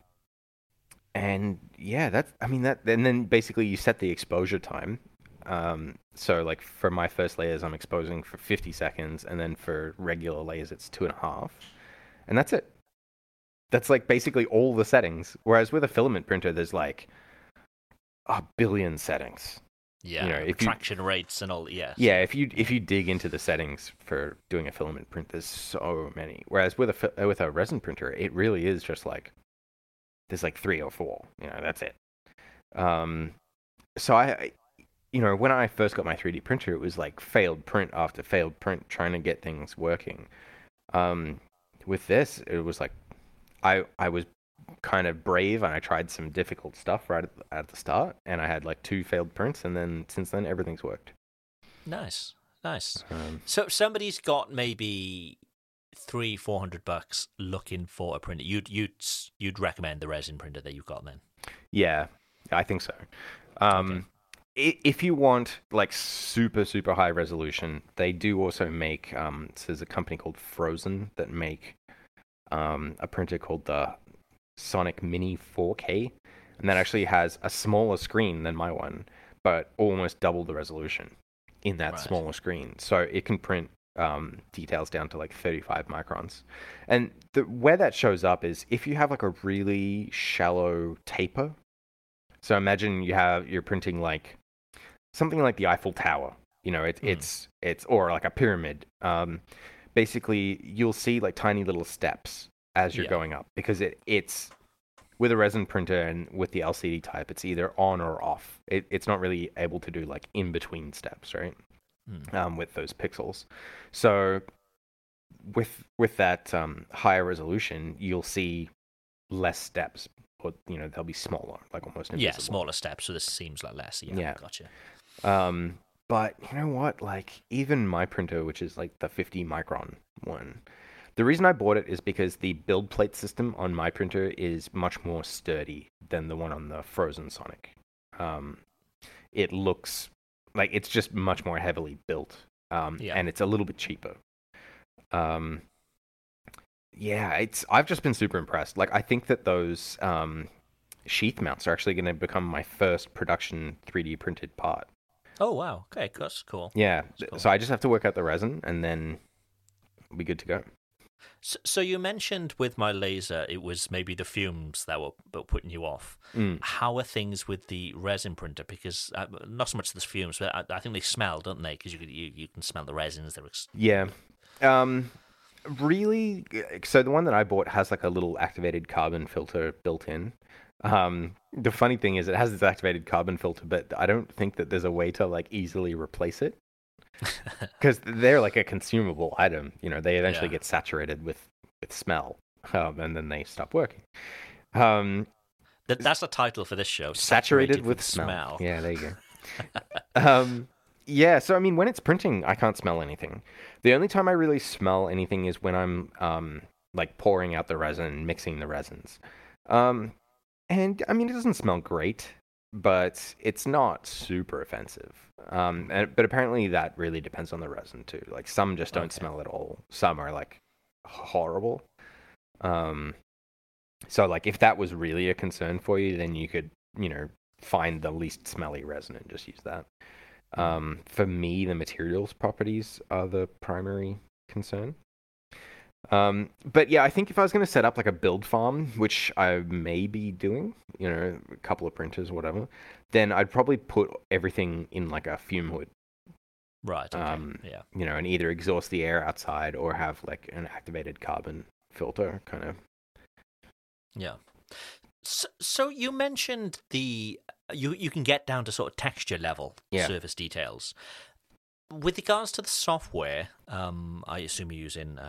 yeah, and then basically you set the exposure time. So like for my first layers, I'm exposing for 50 seconds, and then for regular layers, it's 2.5. And that's it. That's like basically all the settings. Whereas with a filament printer, there's like a billion settings. Yeah, traction rates and all. Yeah. Yeah, if you dig into the settings for doing a filament print, there's so many. Whereas with a resin printer, it really is just like there's like 3 or 4. That's it. So I when I first got my 3D printer, it was like failed print after failed print, trying to get things working. With this, it was like I was kind of brave, and I tried some difficult stuff right at the start, and I had like 2 failed prints, and then since then everything's worked. Nice. So somebody's got maybe $300-400 looking for a printer. You'd recommend the resin printer that you've got then? Yeah, I think so. Okay. If you want like super, super high resolution, they do also make, so there's a company called Phrozen that make a printer called the Sonic Mini 4K, and that actually has a smaller screen than my one, but almost double the resolution in that smaller screen. So it can print details down to like 35 microns. And where that shows up is if you have like a really shallow taper. So imagine you're printing like something like the Eiffel Tower. You know, it's or like a pyramid. Basically, you'll see like tiny little steps as you're going up because it's with a resin printer and with the LCD type, it's either on or off. It's not really able to do like in between steps, right? With those pixels. So with that higher resolution, you'll see less steps, or they'll be smaller, like almost invisible. Yeah, smaller steps. So this seems like less. Yeah, gotcha. But you know what? Like even my printer, which is like the 50 micron one, the reason I bought it is because the build plate system on my printer is much more sturdy than the one on the Frozen Sonic. It looks like it's just much more heavily built, and it's a little bit cheaper. I've just been super impressed. Like I think that those sheath mounts are actually going to become my first production 3D printed part. Oh wow! Okay, that's cool. Yeah, that's cool. So I just have to work out the resin, and then we'll be good to go. So you mentioned with my laser, it was maybe the fumes that were putting you off. How are things with the resin printer? Because not so much the fumes, but I think they smell, don't they? Because you can smell the resins. Yeah. Really. So the one that I bought has like a little activated carbon filter built in. The funny thing is, it has this activated carbon filter, but I don't think that there's a way to like easily replace it. Because they're like a consumable item, they eventually get saturated with with smell, and then they stop working. That's the title for this show. Saturated with smell. Yeah, there you go. Yeah, so I mean, when it's printing, I can't smell anything. The only time I really smell anything is when I'm like pouring out the resin, mixing the resins. And I mean, it doesn't smell great, but it's not super offensive. But apparently that really depends on the resin too. Like some just don't smell at all. Some are like horrible. So like if that was really a concern for you, then you could, find the least smelly resin and just use that. For me, the materials properties are the primary concern. But yeah, I think if I was going to set up like a build farm, which I may be doing, a couple of printers or whatever, then I'd probably put everything in like a fume hood. Right. Okay. Yeah. And either exhaust the air outside or have like an activated carbon filter kind of. Yeah. So you mentioned you can get down to sort of texture level surface details. With regards to the software, I assume you're using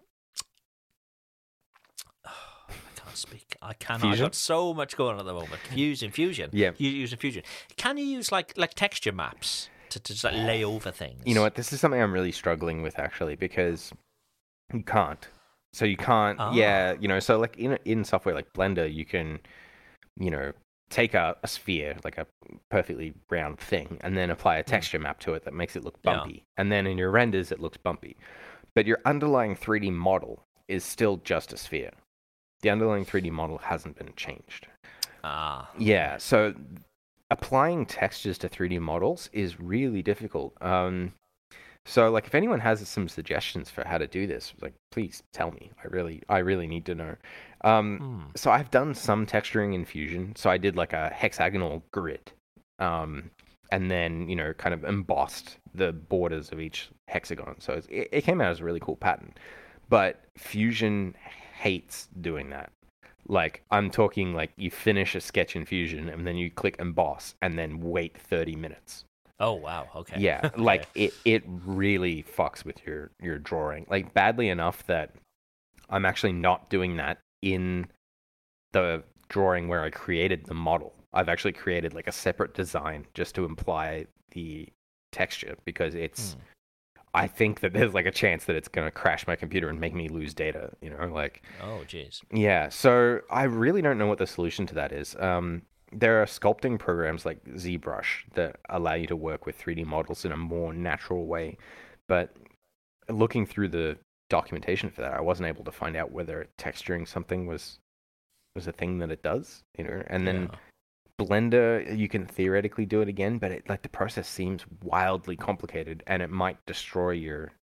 I can't speak. I cannot. Fusion? I've got so much going on at the moment. Fusion. Yeah. You're using Fusion. Can you use like texture maps to just like lay over things? You know what? This is something I'm really struggling with actually, because you can't. So you can't. Yeah. So like in software like Blender, you can, take a sphere, like a perfectly round thing, and then apply a texture map to it that makes it look bumpy. Yeah. And then in your renders, it looks bumpy. But your underlying 3D model is still just a sphere. The underlying 3D model hasn't been changed. Yeah, so applying textures to 3D models is really difficult. So like if anyone has some suggestions for how to do this, like please tell me. I really need to know. So I've done some texturing in Fusion. So I did like a hexagonal grid. And then, kind of embossed the borders of each hexagon. So it came out as a really cool pattern. But Fusion hates doing that. Like, I'm talking like you finish a sketch in Fusion and then you click emboss and then wait 30 minutes. Oh, wow. Okay. Yeah, okay. Like it really fucks with your drawing. Like badly enough that I'm actually not doing that in the drawing where I created the model. I've actually created like a separate design just to imply the texture because it's I think that there's like a chance that it's going to crash my computer and make me lose data, like. Oh, jeez. Yeah, so I really don't know what the solution to that is. There are sculpting programs like ZBrush that allow you to work with 3D models in a more natural way. But looking through the documentation for that, I wasn't able to find out whether texturing something was a thing that it does, And then Blender, you can theoretically do it again, but the process seems wildly complicated, and it might destroy your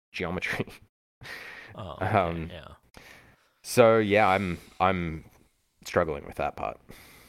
geometry. Oh, okay, yeah. So yeah, I'm struggling with that part.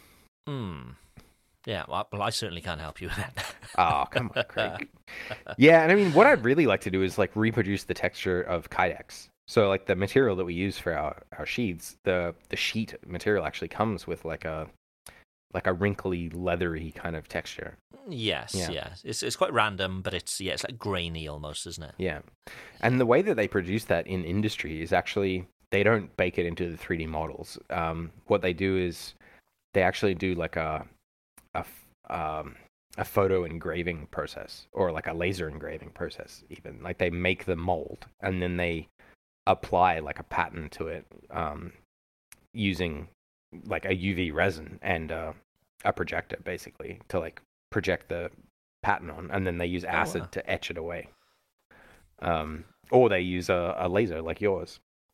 Yeah, well, I certainly can't help you with that. Oh, come on, Craig. Yeah, and I mean, what I'd really like to do is like reproduce the texture of Kydex. So like the material that we use for our sheets, the sheet material actually comes with like a wrinkly, leathery kind of texture. Yes, Yeah. yeah. It's quite random, but it's like grainy almost, isn't it? Yeah. And the way that they produce that in industry is actually they don't bake it into the 3D models. What they do is they actually do like a photo engraving process, or like a laser engraving process even. Like they make the mold and then they apply like a pattern to it using like a UV resin and a projector basically to like project the pattern on, and then they use acid to etch it away. Or they use a laser like yours.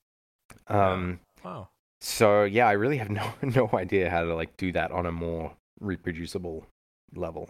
Wow. So yeah, I really have no idea how to like do that on a more reproducible level.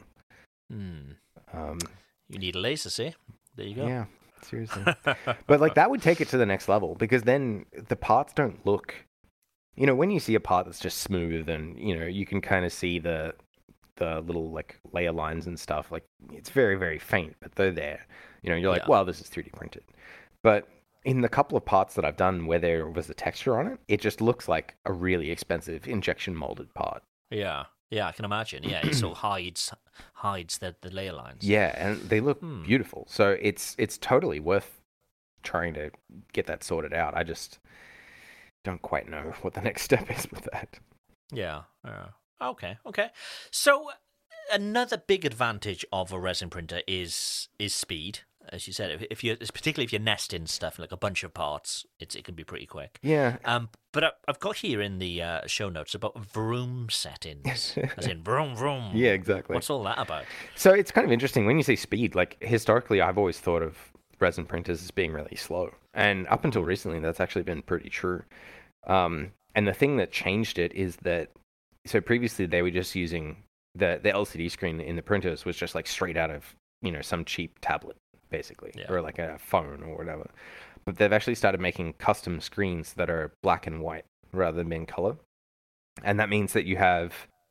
You need a laser, see? There you go. Yeah, seriously. But like that would take it to the next level, because then the parts don't look, when you see a part that's just smooth and, you can kind of see the little like layer lines and stuff, like it's very, very faint, but they're there. You're like, well, this is 3D printed. But in the couple of parts that I've done where there was a texture on it, it just looks like a really expensive injection molded part. Yeah. Yeah, I can imagine. Yeah, it sort of hides the layer lines. Yeah, and they look beautiful. So it's totally worth trying to get that sorted out. I just don't quite know what the next step is with that. Yeah. Okay. So another big advantage of a resin printer is speed. As you said, particularly if you're nesting stuff like a bunch of parts, it can be pretty quick. Yeah. But I've got here in the show notes about vroom settings, as in vroom vroom. Yeah, exactly. What's all that about? So it's kind of interesting when you say speed. Like historically, I've always thought of resin printers as being really slow, and up until recently, that's actually been pretty true. And the thing that changed it is that previously they were just using the LCD screen in the printers was just like straight out of some cheap tablet, basically, or like a phone or whatever. But they've actually started making custom screens that are black and white rather than being color. And that means that you have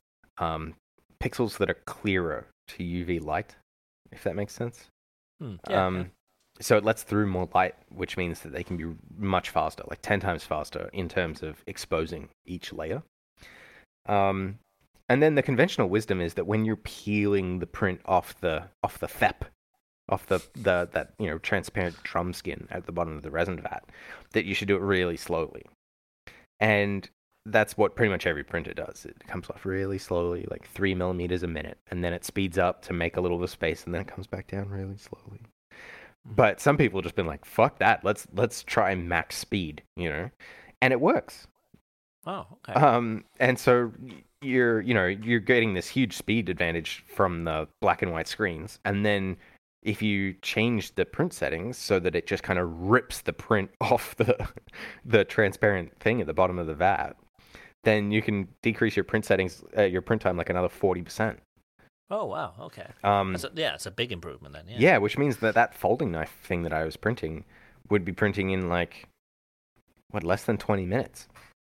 pixels that are clearer to UV light, if that makes sense. So it lets through more light, which means that they can be much faster, like 10 times faster in terms of exposing each layer. And then the conventional wisdom is that when you're peeling the print off the FEP, off that transparent drum skin at the bottom of the resin vat, that you should do it really slowly. And that's what pretty much every printer does. It comes off really slowly, like 3 millimeters a minute, and then it speeds up to make a little bit of space, and then it comes back down really slowly. But some people have just been like, fuck that, let's try max speed, and it works. Oh, okay. And so you're getting this huge speed advantage from the black and white screens, and then if you change the print settings so that it just kind of rips the print off the transparent thing at the bottom of the vat, then you can decrease your print settings, your print time, like another 40%. Oh, wow. Okay. It's a big improvement then. Yeah, which means that folding knife thing that I was printing would be printing in like, less than 20 minutes.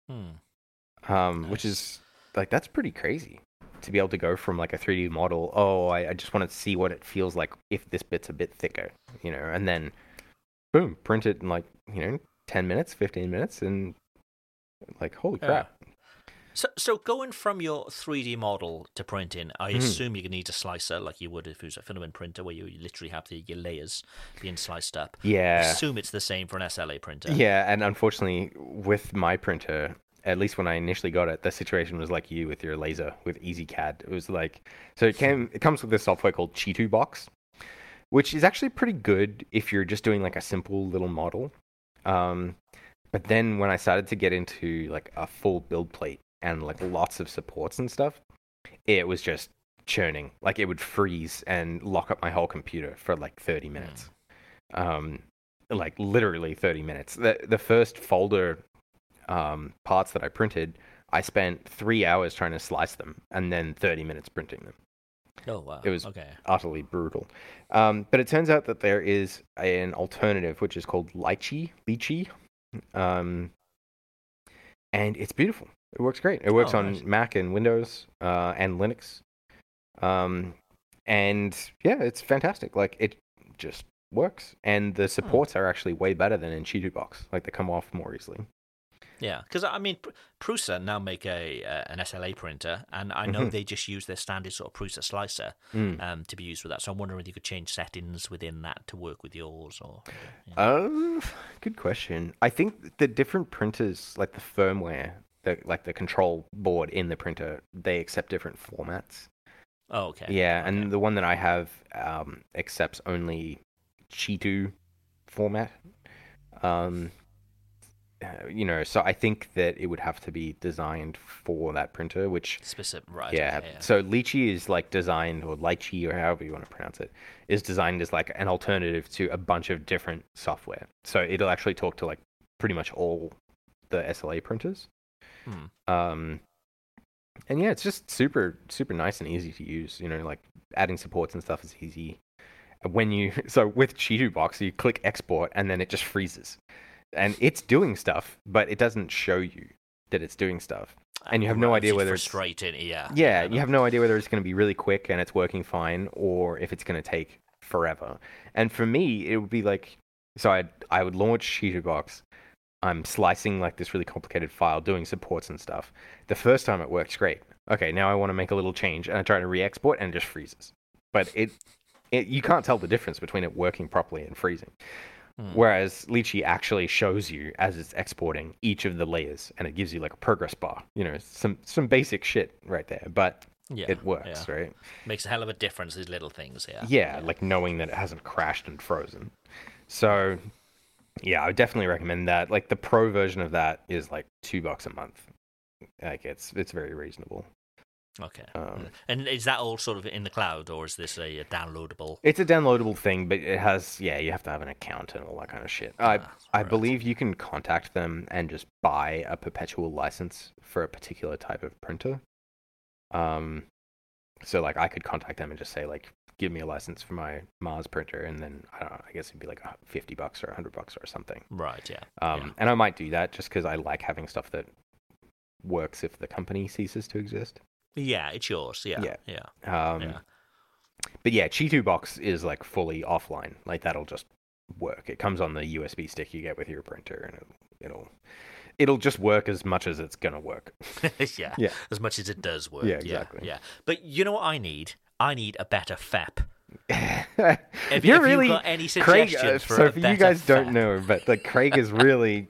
Nice. Which is like, that's pretty crazy to be able to go from like a 3D model. I just want to see what it feels like if this bit's a bit thicker, and then boom, print it in like, 10 minutes, 15 minutes, and like, holy crap. So going from your 3D model to printing, I assume you need a slicer like you would if it was a filament printer where you literally have your layers being sliced up. Yeah. I assume it's the same for an SLA printer. Yeah, and unfortunately with my printer, at least when I initially got it, the situation was like you with your laser with EasyCAD. It was like, so it comes with this software called Chitu Box, which is actually pretty good if you're just doing like a simple little model. But then when I started to get into like a full build plate and like lots of supports and stuff, it was just churning. Like it would freeze and lock up my whole computer for like 30 minutes. Like literally 30 minutes. The first folder parts that I printed, I spent 3 hours trying to slice them and then 30 minutes printing them. Oh, wow. It was okay. utterly brutal. But it turns out that there is an alternative, which is called Lychee. And it's beautiful. It works great. It works on nice. Mac and Windows and Linux. And yeah, it's fantastic. Like, it just works. And the supports are actually way better than in Chitubox. Like, they come off more easily. Yeah, because I mean, Prusa now make an SLA printer, and I know they just use their standard sort of Prusa slicer to be used with that. So I'm wondering if you could change settings within that to work with yours, or. Good question. I think the different printers, like the firmware, the control board in the printer, they accept different formats. Oh, okay. Yeah, and the one that I have accepts only Chitu format. So I think that it would have to be designed for that printer, which specific, right? Yeah. Okay, yeah. So Lychee is like designed, or Lychee, or however you want to pronounce it, is designed as like an alternative to a bunch of different software. So it'll actually talk to like pretty much all the SLA printers. And yeah, it's just super, super nice and easy to use. Like adding supports and stuff is easy. So with Chitubox, you click export and then it just freezes. And it's doing stuff, but it doesn't show you that it's doing stuff. And you have no idea whether it's frustrating. Yeah, you have no idea whether it's going to be really quick and it's working fine, or if it's going to take forever. And for me, it would be like, so I would launch Chitubox. I'm slicing like this really complicated file, doing supports and stuff. The first time it works great. Okay, now I want to make a little change, and I try to re-export, and it just freezes. But you can't tell the difference between it working properly and freezing. Whereas Lychee actually shows you, as it's exporting, each of the layers, and it gives you like a progress bar. Some basic shit right there, but it works, right? Makes a hell of a difference, these little things, Yeah, like knowing that it hasn't crashed and frozen. So, yeah, I would definitely recommend that. Like, the pro version of that is like $2 a month. Like, it's very reasonable. Okay. And is that all sort of in the cloud, or is this a downloadable? It's a downloadable thing, but it has, you have to have an account and all that kind of shit. I believe you can contact them and just buy a perpetual license for a particular type of printer. So like I could contact them and just say like, give me a license for my Mars printer, and then I don't know, I guess it'd be like $50 or $100 or something. Right. Yeah. And I might do that just because I like having stuff that works if the company ceases to exist. Yeah, it's yours. Yeah. But yeah, Chitubox is like fully offline. Like that'll just work. It comes on the USB stick you get with your printer, and it'll just work as much as it's gonna work. yeah. As much as it does work. Yeah, exactly. Yeah. But you know what I need? I need a better FEP. If you've got any suggestions Craig, for so a if you better guys don't FEP? know, but like Craig is really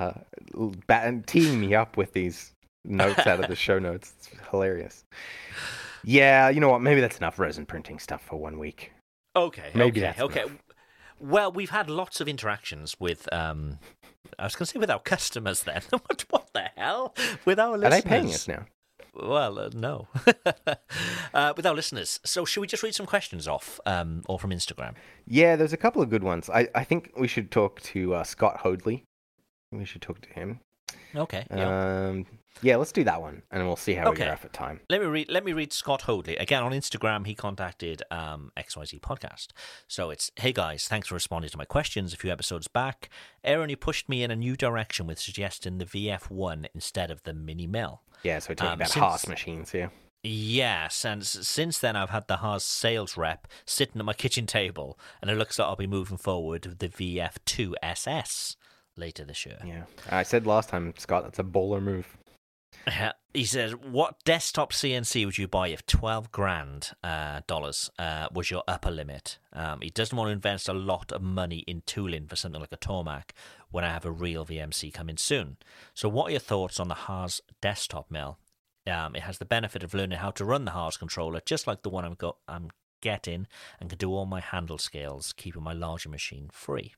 teeing me up with these notes out of the show notes. It's hilarious. Yeah, you know what? Maybe that's enough resin printing stuff for 1 week. Okay. Maybe that's okay. enough. Well, we've had lots of interactions with. I was going to say with our customers. Then what the hell? With our listeners. Are they paying us now? Well, no. With our listeners. So, should we just read some questions off, or from Instagram? Yeah, there's a couple of good ones. I think we should talk to Scott Hoadley. We should talk to him. Okay. Yeah, let's do that one, and we'll see how we get off at time. Let me read Scott Hoadley. Again, on Instagram, he contacted XYZ Podcast. So it's, hey guys, thanks for responding to my questions a few episodes back. Aaron, you pushed me in a new direction with suggesting the VF1 instead of the Mini Mill. Yeah, so we're talking about Haas machines here. Yes, and since then I've had the Haas sales rep sitting at my kitchen table, and it looks like I'll be moving forward with the VF2 SS later this year. Yeah, I said last time, Scott, that's a bowler move. He says, what desktop CNC would you buy if $12,000 was your upper limit? He doesn't want to invest a lot of money in tooling for something like a Tormac when I have a real VMC coming soon. So what are your thoughts on the Haas desktop mill? It has the benefit of learning how to run the Haas controller, just like the one I'm getting, and can do all my handle scales, keeping my larger machine free.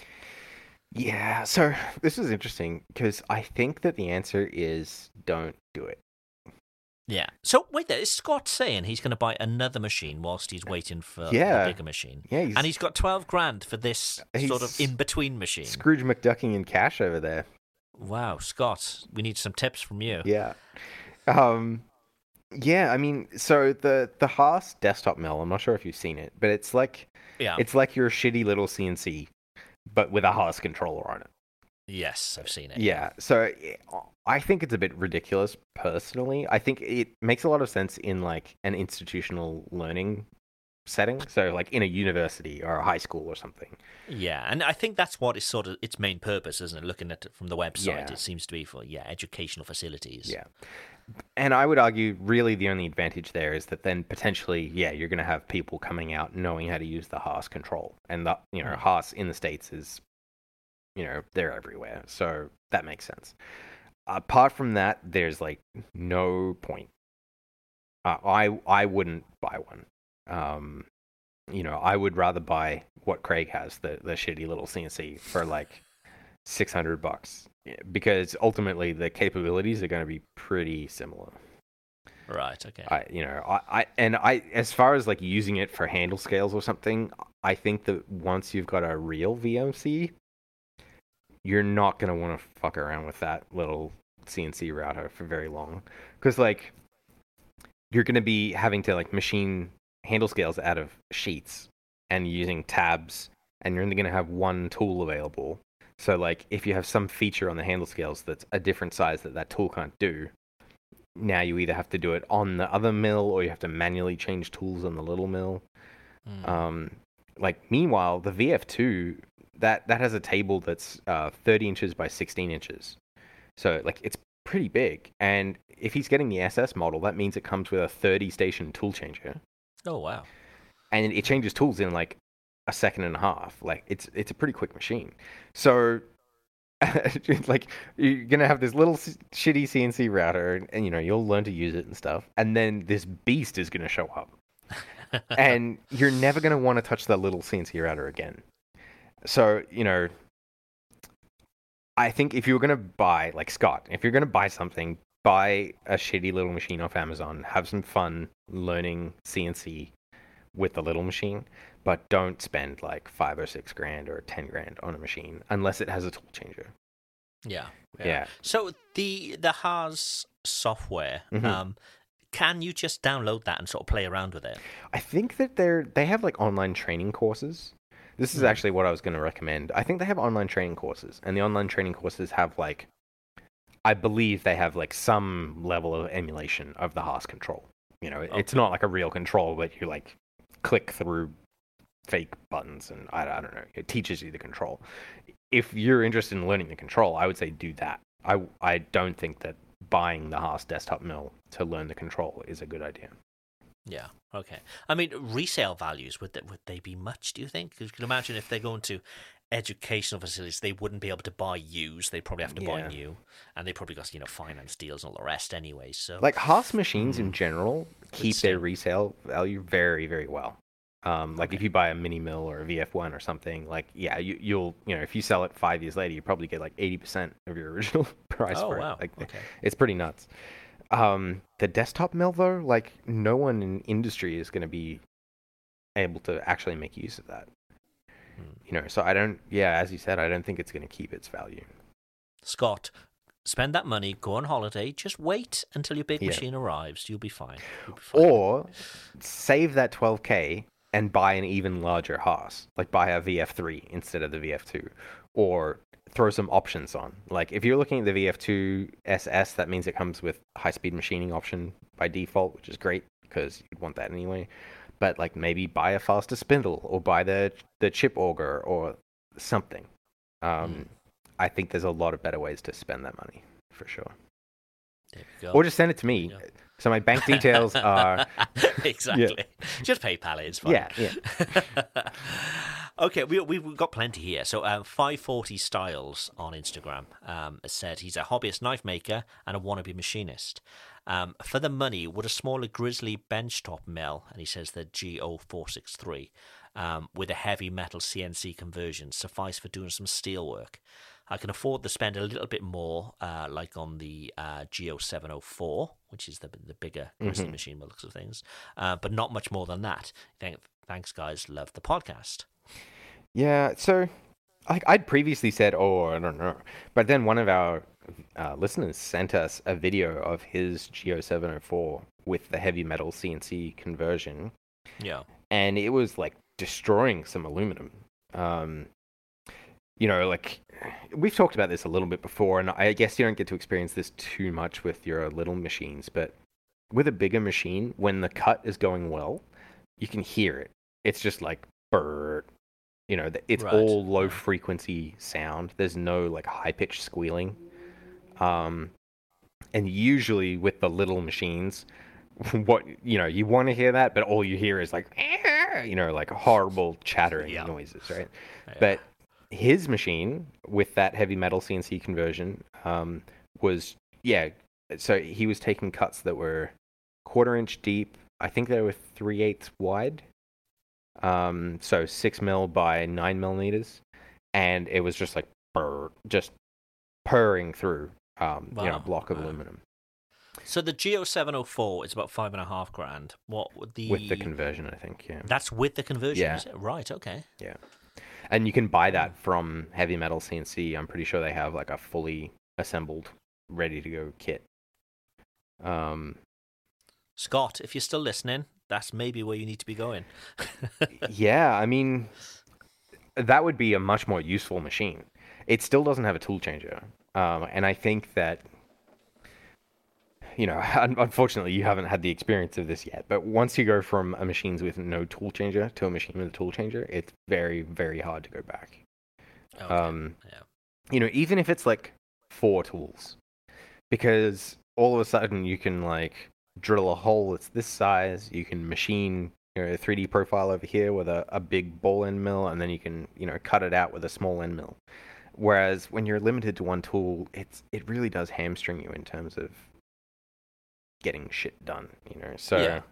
Yeah, so this is interesting because I think that the answer is don't do it. Yeah. So wait there, is Scott saying he's going to buy another machine whilst he's waiting for a bigger machine? Yeah, and he's got $12,000 for this sort of in-between machine. Scrooge McDucking in cash over there. Wow, Scott, we need some tips from you. Yeah. Yeah, I mean, so the Haas desktop mill, I'm not sure if you've seen it, but it's like Yeah. it's like your shitty little CNC, but with a Haas controller on it. Yes, I've seen it. Yeah, so I think it's a bit ridiculous personally. I think it makes a lot of sense in like an institutional learning setting, so like in a university or a high school or something. Yeah, and I think that's what is sort of its main purpose, isn't it? Looking at it from the website, Yeah. it seems to be for educational facilities. Yeah. And I would argue really the only advantage there is that then potentially, yeah, you're going to have people coming out knowing how to use the Haas control. And the, Haas in the States is, they're everywhere. So that makes sense. Apart from that, there's like no point. I wouldn't buy one. I would rather buy what Craig has, the shitty little CNC for like $600. Because ultimately the capabilities are going to be pretty similar. Right. Okay. I as far as like using it for handle scales or something, I think that once you've got a real VMC, you're not going to want to fuck around with that little CNC router for very long, because like you're going to be having to like machine handle scales out of sheets and using tabs, and you're only going to have one tool available. So, like, if you have some feature on the handle scales that's a different size that tool can't do, now you either have to do it on the other mill or you have to manually change tools on the little mill. Meanwhile, the VF2, that has a table that's 30 inches by 16 inches. So, like, it's pretty big. And if he's getting the SS model, that means it comes with a 30-station tool changer. Oh, wow. And it changes tools in, like, a second and a half. Like it's a pretty quick machine. So like you're gonna have this little shitty CNC router, and you'll learn to use it and stuff, and then this beast is gonna show up and you're never gonna want to touch that little CNC router again. So I think if you're gonna buy, like Scott, if you're gonna buy something, buy a shitty little machine off Amazon, have some fun learning CNC with the little machine, but don't spend like $5 or $6 grand or $10 on a machine unless it has a tool changer. Yeah. So the Haas software, can you just download that and sort of play around with it? I think that they have like online training courses. This is actually what I was going to recommend. I think they have online training courses, and the online training courses have like, I believe they have like some level of emulation of the Haas control. It's not like a real control, but you like click through fake buttons, and I don't know. It teaches you the control. If you're interested in learning the control, I would say do that. I don't think that buying the Haas desktop mill to learn the control is a good idea. Yeah. Okay. I mean, resale values, would they be much, do you think? Because you can imagine if they're going to educational facilities, they wouldn't be able to buy used. They'd probably have to buy new, and they probably got finance deals and all the rest anyway. So like Haas machines in general keep their resale value very, very well. If you buy a mini mill or a VF1 or something, like you'll if you sell it 5 years later, you probably get like 80% of your original price for it. Like it's pretty nuts. The desktop mill though, like no one in industry is going to be able to actually make use of that. So I don't, as you said, I don't think it's going to keep its value. Scott, spend that money, go on holiday, just wait until your big machine arrives. You'll be fine. Or save that $12K and buy an even larger Haas. Like buy a VF3 instead of the VF2. Or throw some options on. Like if you're looking at the VF2 SS, that means it comes with high-speed machining option by default, which is great because you'd want that anyway. But like maybe buy a faster spindle or buy the chip auger or something. I think there's a lot of better ways to spend that money for sure. There we go. Or just send it to me. Yeah. So my bank details are exactly. Just PayPal it. It's fine. Yeah. Okay, we've got plenty here. So 540 Styles on Instagram said he's a hobbyist knife maker and a wannabe machinist. For the money, would a smaller Grizzly benchtop mill, and he says the GO463, with a heavy metal CNC conversion, suffice for doing some steel work? I can afford to spend a little bit more, like on the GO704, which is the bigger Grizzly machine by the looks of things, but not much more than that. Thanks, guys. Love the podcast. Yeah, so I'd previously said, I don't know. But then one of our listeners sent us a video of his GO704 with the heavy metal CNC conversion. Yeah. And it was like destroying some aluminum. You know, like we've talked about this a little bit before, and I guess you don't get to experience this too much with your little machines, but with a bigger machine, when the cut is going well, you can hear it. It's just like brrr. You know, it's all low frequency sound. There's no like high pitched squealing. And usually with the little machines, what you want to hear that, but all you hear is like, like horrible chattering noises, right? Yeah. But his machine with that heavy metal CNC conversion was so he was taking cuts that were 1/4 inch deep. I think they were 3/8 wide. So 6 mil by 9 millimeters, and it was just like just purring through a block of aluminum. So the Geo 704 is about $5,500. What would with the conversion? I think that's with the conversion. Yeah. Is it? Right. Okay. Yeah, and you can buy that from Heavy Metal CNC. I'm pretty sure they have like a fully assembled, ready to go kit. Scott, if you're still listening, that's maybe where you need to be going. Yeah, I mean, that would be a much more useful machine. It still doesn't have a tool changer. And I think that, unfortunately, you haven't had the experience of this yet. But once you go from a machine with no tool changer to a machine with a tool changer, it's very, very hard to go back. Okay. Even if it's like 4 tools, because all of a sudden you can like drill a hole that's this size, you can machine a 3D profile over here with a big ball end mill, and then you can cut it out with a small end mill. Whereas when you're limited to one tool, it really does hamstring you in terms of getting shit done. So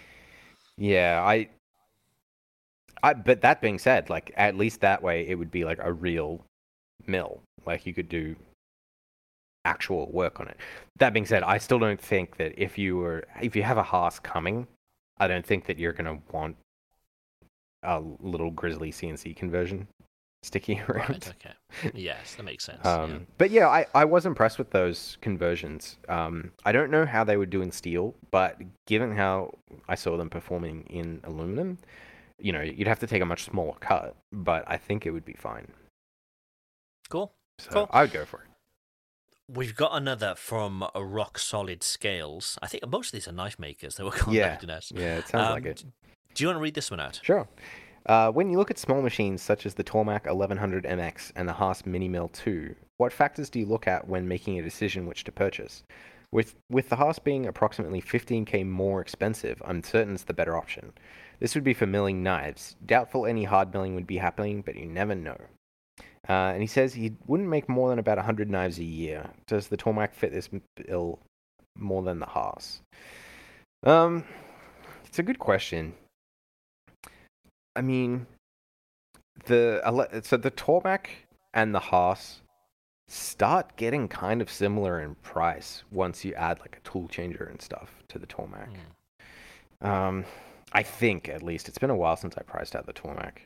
but that being said, like at least that way it would be like a real mill, like you could do actual work on it. That being said, I still don't think that if you have a Haas coming, I don't think that you're going to want a little Grizzly CNC conversion sticking around. Right, okay. Yes, that makes sense. But yeah, I was impressed with those conversions. I don't know how they would do in steel, but given how I saw them performing in aluminum, you'd have to take a much smaller cut, but I think it would be fine. Cool. So I would go for it. We've got another from Rock Solid Scales. I think most of these are knife makers that were contacting us. Yeah, it sounds like it. Do you want to read this one out? Sure. When you look at small machines such as the Tormac 1100 MX and the Haas Mini Mill 2, what factors do you look at when making a decision which to purchase? With the Haas being approximately 15k more expensive, I'm certain it's the better option. This would be for milling knives. Doubtful any hard milling would be happening, but you never know. And he says he wouldn't make more than about 100 knives a year. Does the Tormac fit this bill more than the Haas? It's a good question. I mean, the Tormac and the Haas start getting kind of similar in price once you add like a tool changer and stuff to the Tormac. I think, at least. It's been a while since I priced out the Tormac.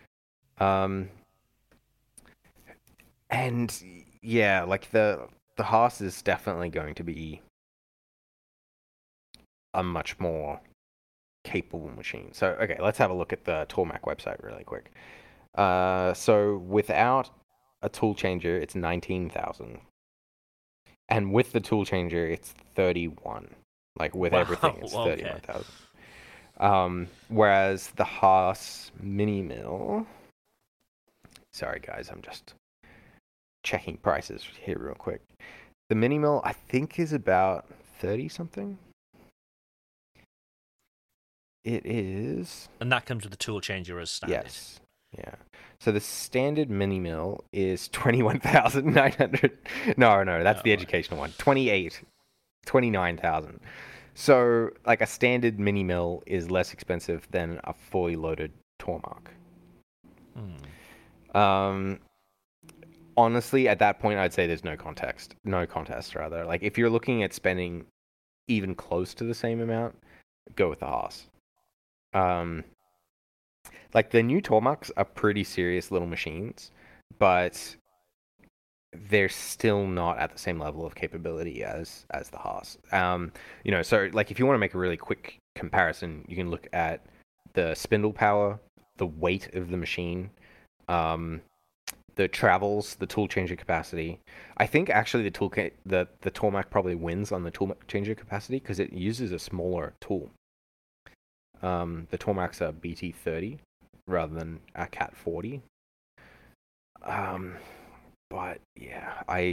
And yeah, like the Haas is definitely going to be a much more capable machine. So, okay, let's have a look at the Tormac website really quick. So without a tool changer, it's 19,000. And with the tool changer, it's 31. Like with everything, it's 31,000. Whereas the Haas Mini Mill, sorry guys, I'm just checking prices here real quick. The Mini Mill, I think, is about 30 something. It is. And that comes with the tool changer as standard. Yes. Yeah. So the standard Mini Mill is 21,900. No, that's the educational one. 29,000. So like a standard Mini Mill is less expensive than a fully loaded Tormac. Honestly, at that point, I'd say there's no contest. Like, if you're looking at spending even close to the same amount, go with the Haas. Like, the new Tormacs are pretty serious little machines, but they're still not at the same level of capability as the Haas. So like if you want to make a really quick comparison, you can look at the spindle power, the weight of the machine, the travels, the tool changer capacity. I think actually the Tormach probably wins on the tool changer capacity because it uses a smaller tool. The Tormach's a BT30 rather than a Cat 40. But yeah, I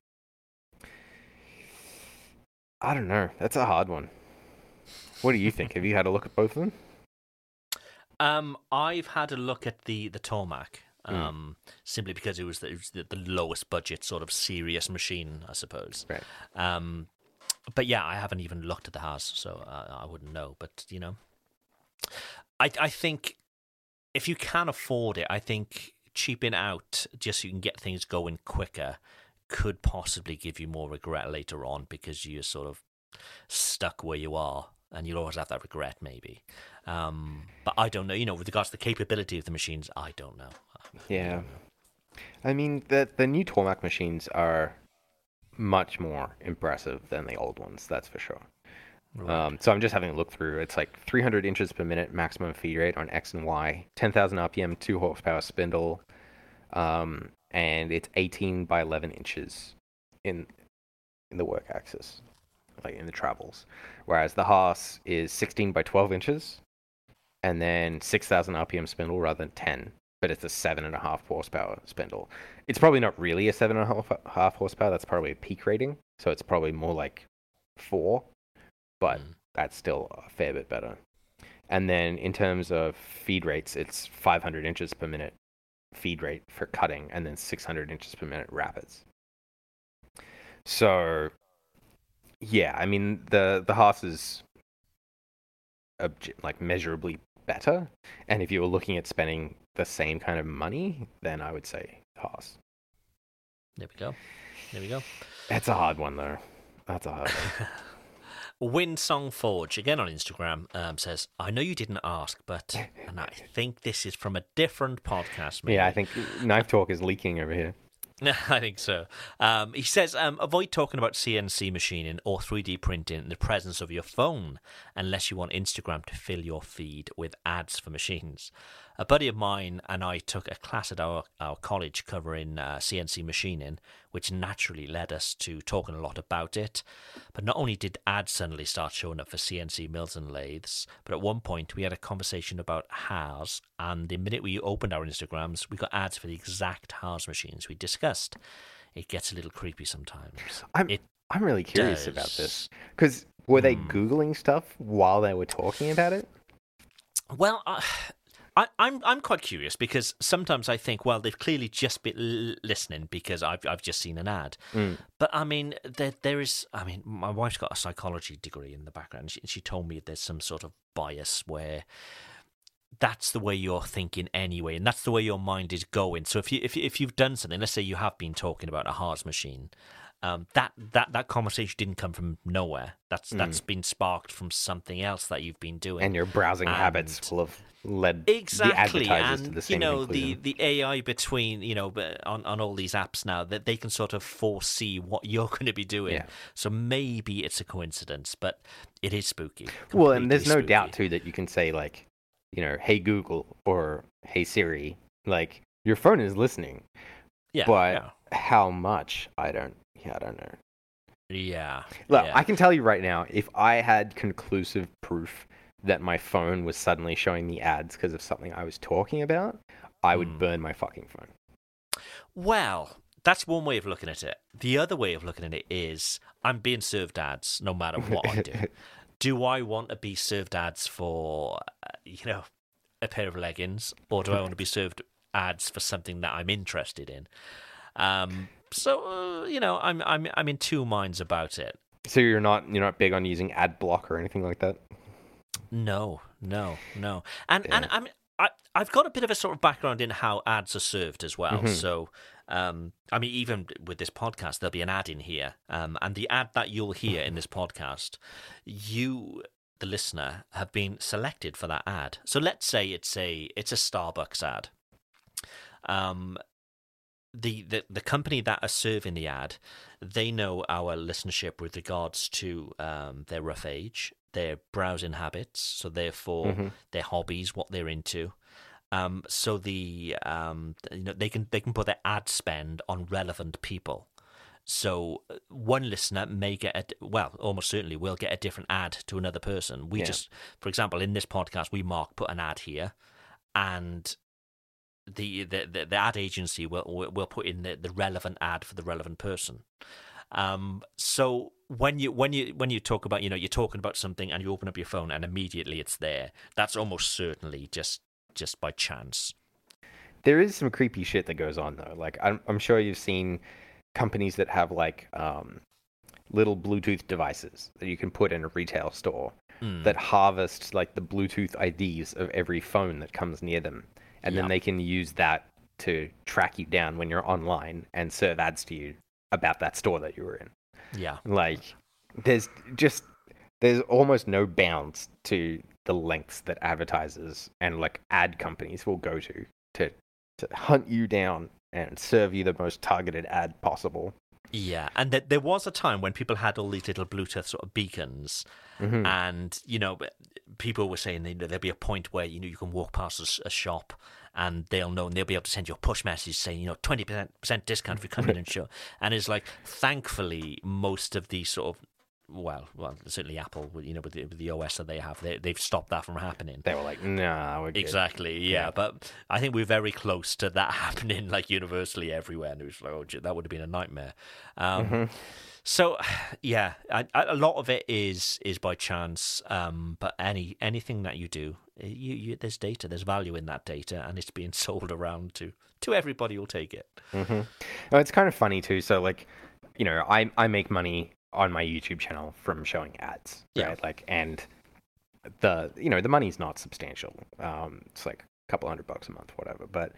don't know. That's a hard one. What do you think? Have you had a look at both of them? I've had a look at the Tormach, simply because it was the lowest budget sort of serious machine, I suppose. Right. But yeah, I haven't even looked at the Haas, so I wouldn't know. But I think if you can afford it, I think cheaping out just so you can get things going quicker could possibly give you more regret later on because you're sort of stuck where you are and you'll always have that regret maybe. But I don't know, with regards to the capability of the machines, I don't know. Yeah. I mean, the new Tormach machines are much more impressive than the old ones, that's for sure. Right. So I'm just having a look through. It's like 300 inches per minute maximum feed rate on X and Y, 10,000 RPM, 2 horsepower spindle, and it's 18 by 11 inches in the work axis, like in the travels. Whereas the Haas is 16 by 12 inches, and then 6,000 RPM spindle rather than 10, but it's a 7.5 horsepower spindle. It's probably not really a 7.5 horsepower. That's probably a peak rating, so it's probably more like 4. But that's still a fair bit better. And then in terms of feed rates, it's 500 inches per minute feed rate for cutting, and then 600 inches per minute rapids. So, yeah, I mean, the Haas is like measurably better. And if you were looking at spending the same kind of money, then I would say Haas. There we go. That's a hard one, though. That's a hard one. Windsong Forge, again on Instagram, says, I know you didn't ask, but, and I think this is from a different podcast, maybe. Yeah, I think Knife Talk is leaking over here. I think so. He says, avoid talking about CNC machining or 3D printing in the presence of your phone, unless you want Instagram to fill your feed with ads for machines. A buddy of mine and I took a class at our college covering CNC machining, which naturally led us to talking a lot about it. But not only did ads suddenly start showing up for CNC mills and lathes, but at one point we had a conversation about Haas, and the minute we opened our Instagrams, we got ads for the exact Haas machines we discussed. It gets a little creepy sometimes. I'm really curious about this, because were they Googling stuff while they were talking about it? Well, I'm quite curious because sometimes I think, well, they've clearly just been listening because I've just seen an ad. But I mean, there is. I mean, my wife's got a psychology degree in the background. She told me there's some sort of bias where that's the way you're thinking anyway, and that's the way your mind is going. So if you've done something, let's say you have been talking about a Haas machine. That conversation didn't come from nowhere. That's been sparked from something else that you've been doing. And your browsing habits will have led the advertisers to the same conclusion. The AI between on all these apps now, that they can sort of foresee what you're going to be doing. Yeah. So maybe it's a coincidence, but it is spooky. Well, and there's no doubt too that you can say like, hey Google or hey Siri, like your phone is listening. Yeah. But how much? I don't know. Yeah. Look, I can tell you right now, if I had conclusive proof that my phone was suddenly showing me ads because of something I was talking about, I would burn my fucking phone. Well, that's one way of looking at it. The other way of looking at it is I'm being served ads no matter what I do. Do I want to be served ads for, a pair of leggings, or do I want to be served ads for something that I'm interested in? So I'm in two minds about it. So you're not big on using ad block or anything like that? No. And I've got a bit of a sort of background in how ads are served as well. Mm-hmm. So even with this podcast, there'll be an ad in here, and the ad that you'll hear in this podcast, you, the listener, have been selected for that ad. So let's say it's a Starbucks ad. the company that are serving the ad, they know our listenership with regards to their rough age, their browsing habits, so therefore their hobbies, what they're into. So they can put their ad spend on relevant people. So one listener may get almost certainly will get a different ad to another person. We just, for example, in this podcast, Mark put an ad here, and the ad agency will put in the relevant ad for the relevant person. So when you talk about, you're talking about something and you open up your phone and immediately it's there, that's almost certainly just by chance. There is some creepy shit that goes on though. Like I'm sure you've seen companies that have like little Bluetooth devices that you can put in a retail store that harvest like the Bluetooth IDs of every phone that comes near them, and then they can use that to track you down when you're online and serve ads to you about that store that you were in. Yeah, like there's almost no bounds to the lengths that advertisers and like ad companies will go to hunt you down and serve you the most targeted ad possible. Yeah, and there was a time when people had all these little Bluetooth sort of beacons, and people were saying there'll be a point where you can walk past a shop and they'll know and they'll be able to send you a push message saying 20% discount if you come in and shop. And it's like, thankfully, most of these sort of well, certainly Apple, with the OS that they have, they've stopped that from happening. They were like, nah, we're good. Exactly, yeah. But I think we're very close to that happening, like universally everywhere. And it was like, oh, that would have been a nightmare. So, yeah, a lot of it is by chance. But anything that you do, there's data, there's value in that data, and it's being sold around to everybody who'll take it. Oh, it's kind of funny too. So, like, I make money on my YouTube channel from showing ads, right? Like, and the money's not substantial. It's like a couple $100 a month, whatever. But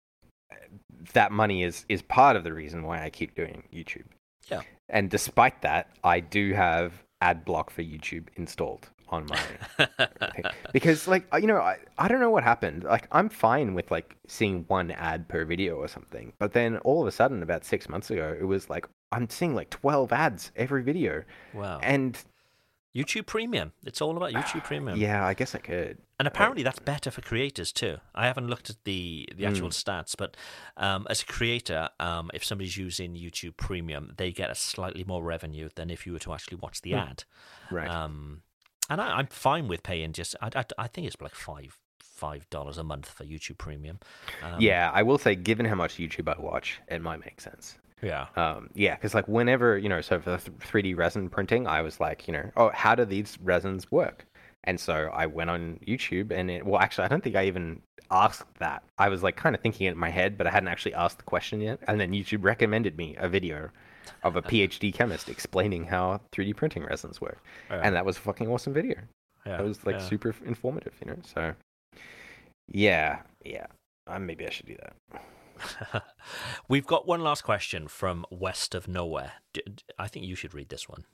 that money is part of the reason why I keep doing YouTube. Yeah. And despite that, I do have ad block for YouTube installed on my thing. Because, like, I don't know what happened. Like, I'm fine with like seeing one ad per video or something, but then all of a sudden, about 6 months ago, it was like I'm seeing like 12 ads every video. Wow. And YouTube Premium. It's all about YouTube Premium. Yeah, I guess I could. And apparently that's better for creators too. I haven't looked at the actual stats, but as a creator, if somebody's using YouTube Premium, they get a slightly more revenue than if you were to actually watch the ad. Right. And I'm fine with paying I think it's like $5 a month for YouTube Premium. Yeah, I will say, given how much YouTube I watch, it might make sense. Yeah. Because like whenever, so for 3D resin printing, I was like, how do these resins work? And so I went on YouTube and actually, I don't think I even asked that. I was like kind of thinking it in my head, but I hadn't actually asked the question yet. And then YouTube recommended me a video of a PhD chemist explaining how 3D printing resins work. And that was a fucking awesome video. It was like super informative, so yeah. Maybe I should do that. We've got one last question from West of Nowhere. I think you should read this one.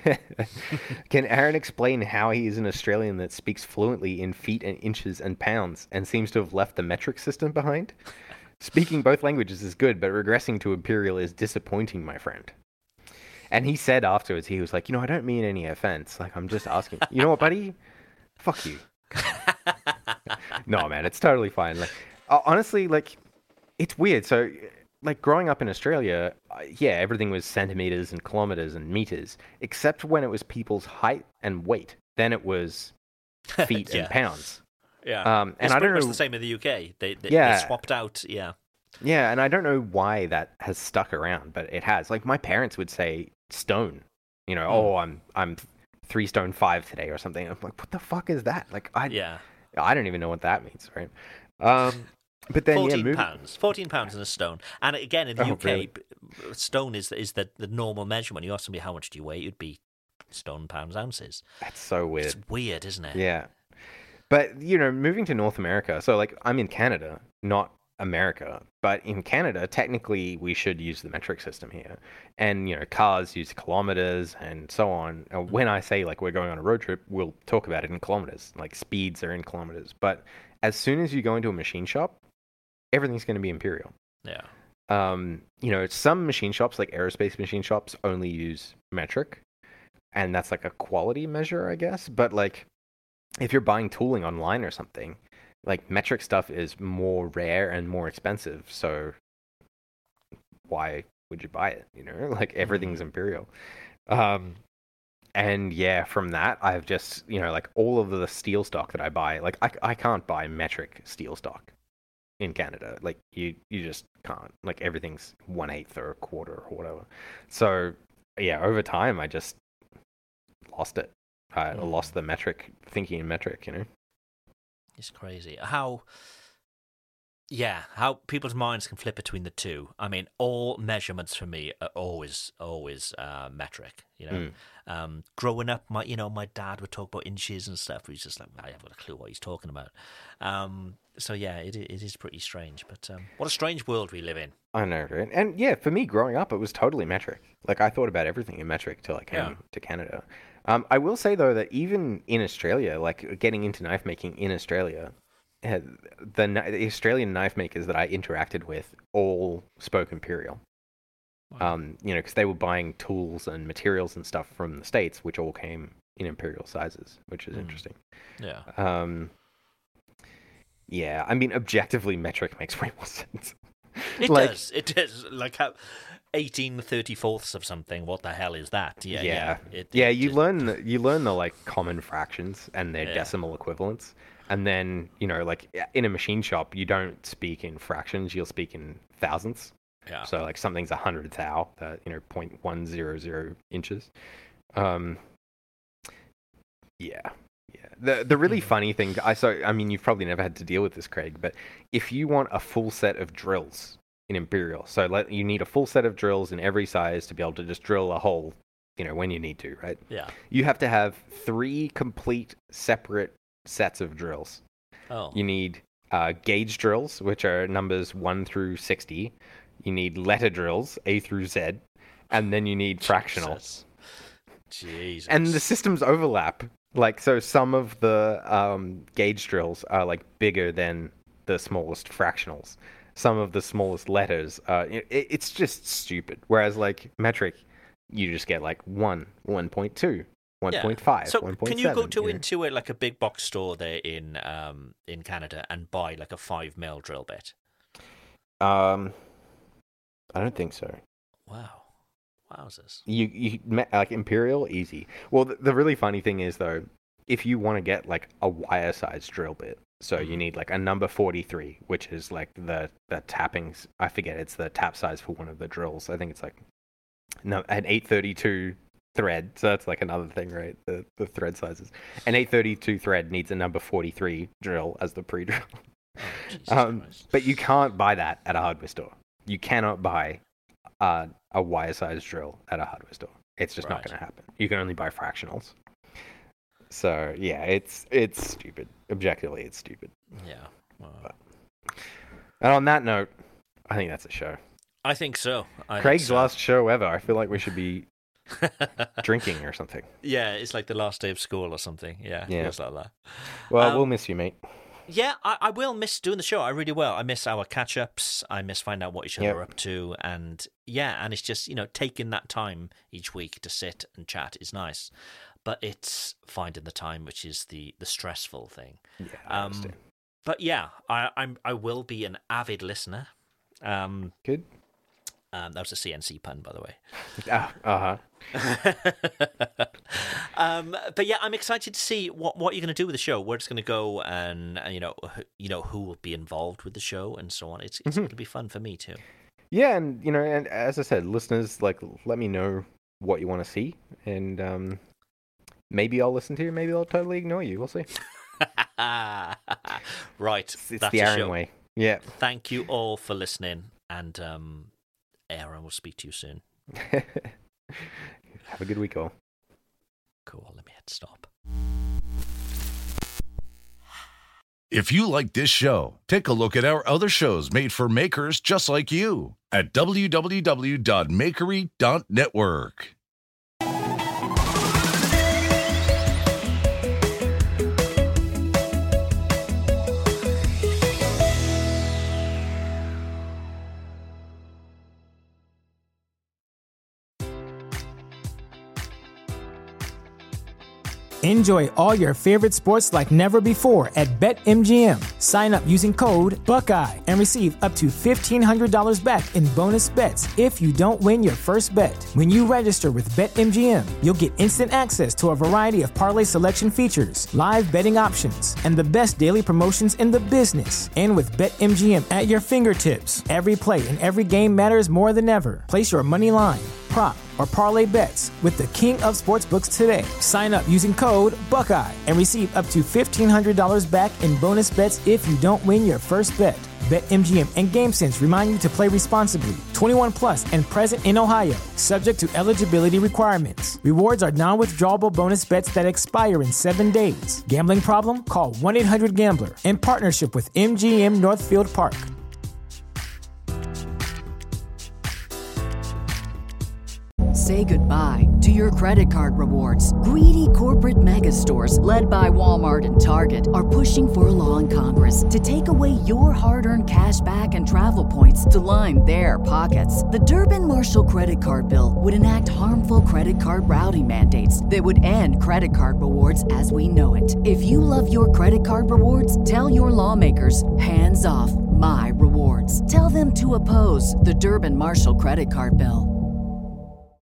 Can Aaron explain how he is an Australian that speaks fluently in feet and inches and pounds and seems to have left the metric system behind? Speaking both languages is good, but regressing to imperial is disappointing, my friend. And he said afterwards, he was like, I don't mean any offense. Like, I'm just asking. You know what, buddy? Fuck you. No, man, it's totally fine. Like, honestly, like, it's weird. So, like, growing up in Australia, everything was centimeters and kilometers and meters, except when it was people's height and weight. Then it was feet and pounds. Yeah. And it's I don't know. It's the same in the UK. They swapped out. Yeah. Yeah, and I don't know why that has stuck around, but it has. Like, my parents would say stone. Oh, I'm 3 stone 5 today or something. I'm like, what the fuck is that? Like, I don't even know what that means, right? But then 14 pounds in a stone. And again, in the UK, really? Stone is the normal measurement. You ask somebody how much do you weigh, it'd be stone, pounds, ounces. That's so weird. It's weird, isn't it? Yeah. But, moving to North America, so, like, I'm in Canada, not America, but in Canada, technically, we should use the metric system here. And, cars use kilometers and so on. When I say, like, we're going on a road trip, we'll talk about it in kilometers. Like, speeds are in kilometers. But as soon as you go into a machine shop, everything's going to be imperial. Yeah. some machine shops, like aerospace machine shops, only use metric, and that's like a quality measure, I guess. But like, if you're buying tooling online or something, like metric stuff is more rare and more expensive. So why would you buy it? Like everything's imperial. And yeah, from that, I've just, like all of the steel stock that I buy, like I can't buy metric steel stock in Canada. Like you just can't. Like everything's 1/8 or a quarter or whatever. So yeah, over time, I just lost it. I lost the metric, thinking in metric, It's crazy. How people's minds can flip between the two. I mean, all measurements for me are always metric. Growing up, my dad would talk about inches and stuff. He's just like, I haven't got a clue what he's talking about. So yeah, it is pretty strange. But what a strange world we live in. I know, right? And yeah, for me, growing up, it was totally metric. Like I thought about everything in metric till I came to Canada. I will say though that even in Australia, like getting into knife making in Australia, the Australian knife makers that I interacted with all spoke imperial. Wow. Because they were buying tools and materials and stuff from the States, which all came in imperial sizes, which is interesting. Yeah. Yeah, I mean, objectively, metric makes way more sense. It does. It does. Like how 18/34 of something. What the hell is that? Yeah. You learn the like common fractions and their decimal equivalents. And then, like in a machine shop, you don't speak in fractions, you'll speak in thousandths. Yeah. So like something's 100 thou, 0.100 inches. Yeah. The really funny thing, I mean, you've probably never had to deal with this, Craig, but if you want a full set of drills in Imperial, so you need a full set of drills in every size to be able to just drill a hole, when you need to, right? Yeah. You have to have 3 complete separate sets of drills. Oh. You need gauge drills, which are numbers 1 through 60. You need letter drills, A through Z, and then you need fractionals. Jesus. And the systems overlap. Like, so some of the gauge drills are like bigger than the smallest fractionals. Some of the smallest letters, it's just stupid. Whereas like metric, you just get like 1, 1.2. 1.5. So 1.7, can you go into it like a big box store there in Canada and buy like a 5mm drill bit? I don't think so. Wow. Wowzers. You like Imperial, easy. Well, the really funny thing is though, if you want to get like a wire size drill bit, so you need like a number 43, which is like the tappings. I forget, it's the tap size for one of the drills. I think it's like an 832 thread, so that's like another thing, right? The thread sizes. An 832 thread needs a number 43 drill as the pre-drill. But you can't buy that at a hardware store. You cannot buy a wire size drill at a hardware store. It's just not going to happen. You can only buy fractionals. So yeah, it's stupid. Objectively, it's stupid. Yeah. Wow. And on that note, I think that's a show. I think so. Craig's last show ever. I feel like we should be drinking or something. Yeah, it's like the last day of school or something. Yeah. Feels like that. Well, we'll miss you, mate. Yeah, I will miss doing the show. I really will. I miss our catch-ups. I miss finding out what each other are up to. And and it's just, taking that time each week to sit and chat is nice. But it's finding the time, which is the stressful thing. Yeah, I understand. But yeah, I will be an avid listener. Good. That was a CNC pun, by the way. But yeah, I'm excited to see what you're going to do with the show, where it's going to go, and who will be involved with the show, and so on. It's going to be fun for me too. Yeah, and and as I said, listeners, like, let me know what you want to see, and maybe I'll listen to you, maybe I'll totally ignore you. We'll see. Right, it's the Aaron way. Yeah. Thank you all for listening, and Aaron will speak to you soon. Have a good week, all. Cool. Let me hit stop. If you like this show, take a look at our other shows made for makers just like you at www.makery.network. Enjoy all your favorite sports like never before at BetMGM. Sign up using code Buckeye and receive up to $1,500 back in bonus bets if you don't win your first bet. When you register with BetMGM, you'll get instant access to a variety of parlay selection features, live betting options, and the best daily promotions in the business. And with BetMGM at your fingertips, every play and every game matters more than ever. Place your money line, prop, or parlay bets with the king of sportsbooks today. Sign up using code Buckeye and receive up to $1,500 back in bonus bets if you don't win your first bet. BetMGM and GameSense remind you to play responsibly. 21 plus and present in Ohio, subject to eligibility requirements. Rewards are non-withdrawable bonus bets that expire in 7 days. Gambling problem? Call 1-800-GAMBLER in partnership with MGM Northfield Park. Say goodbye to your credit card rewards. Greedy corporate mega stores, led by Walmart and Target, are pushing for a law in Congress to take away your hard-earned cash back and travel points to line their pockets. The Durbin-Marshall credit card bill would enact harmful credit card routing mandates that would end credit card rewards as we know it. If you love your credit card rewards, tell your lawmakers, hands off my rewards. Tell them to oppose the Durbin-Marshall credit card bill.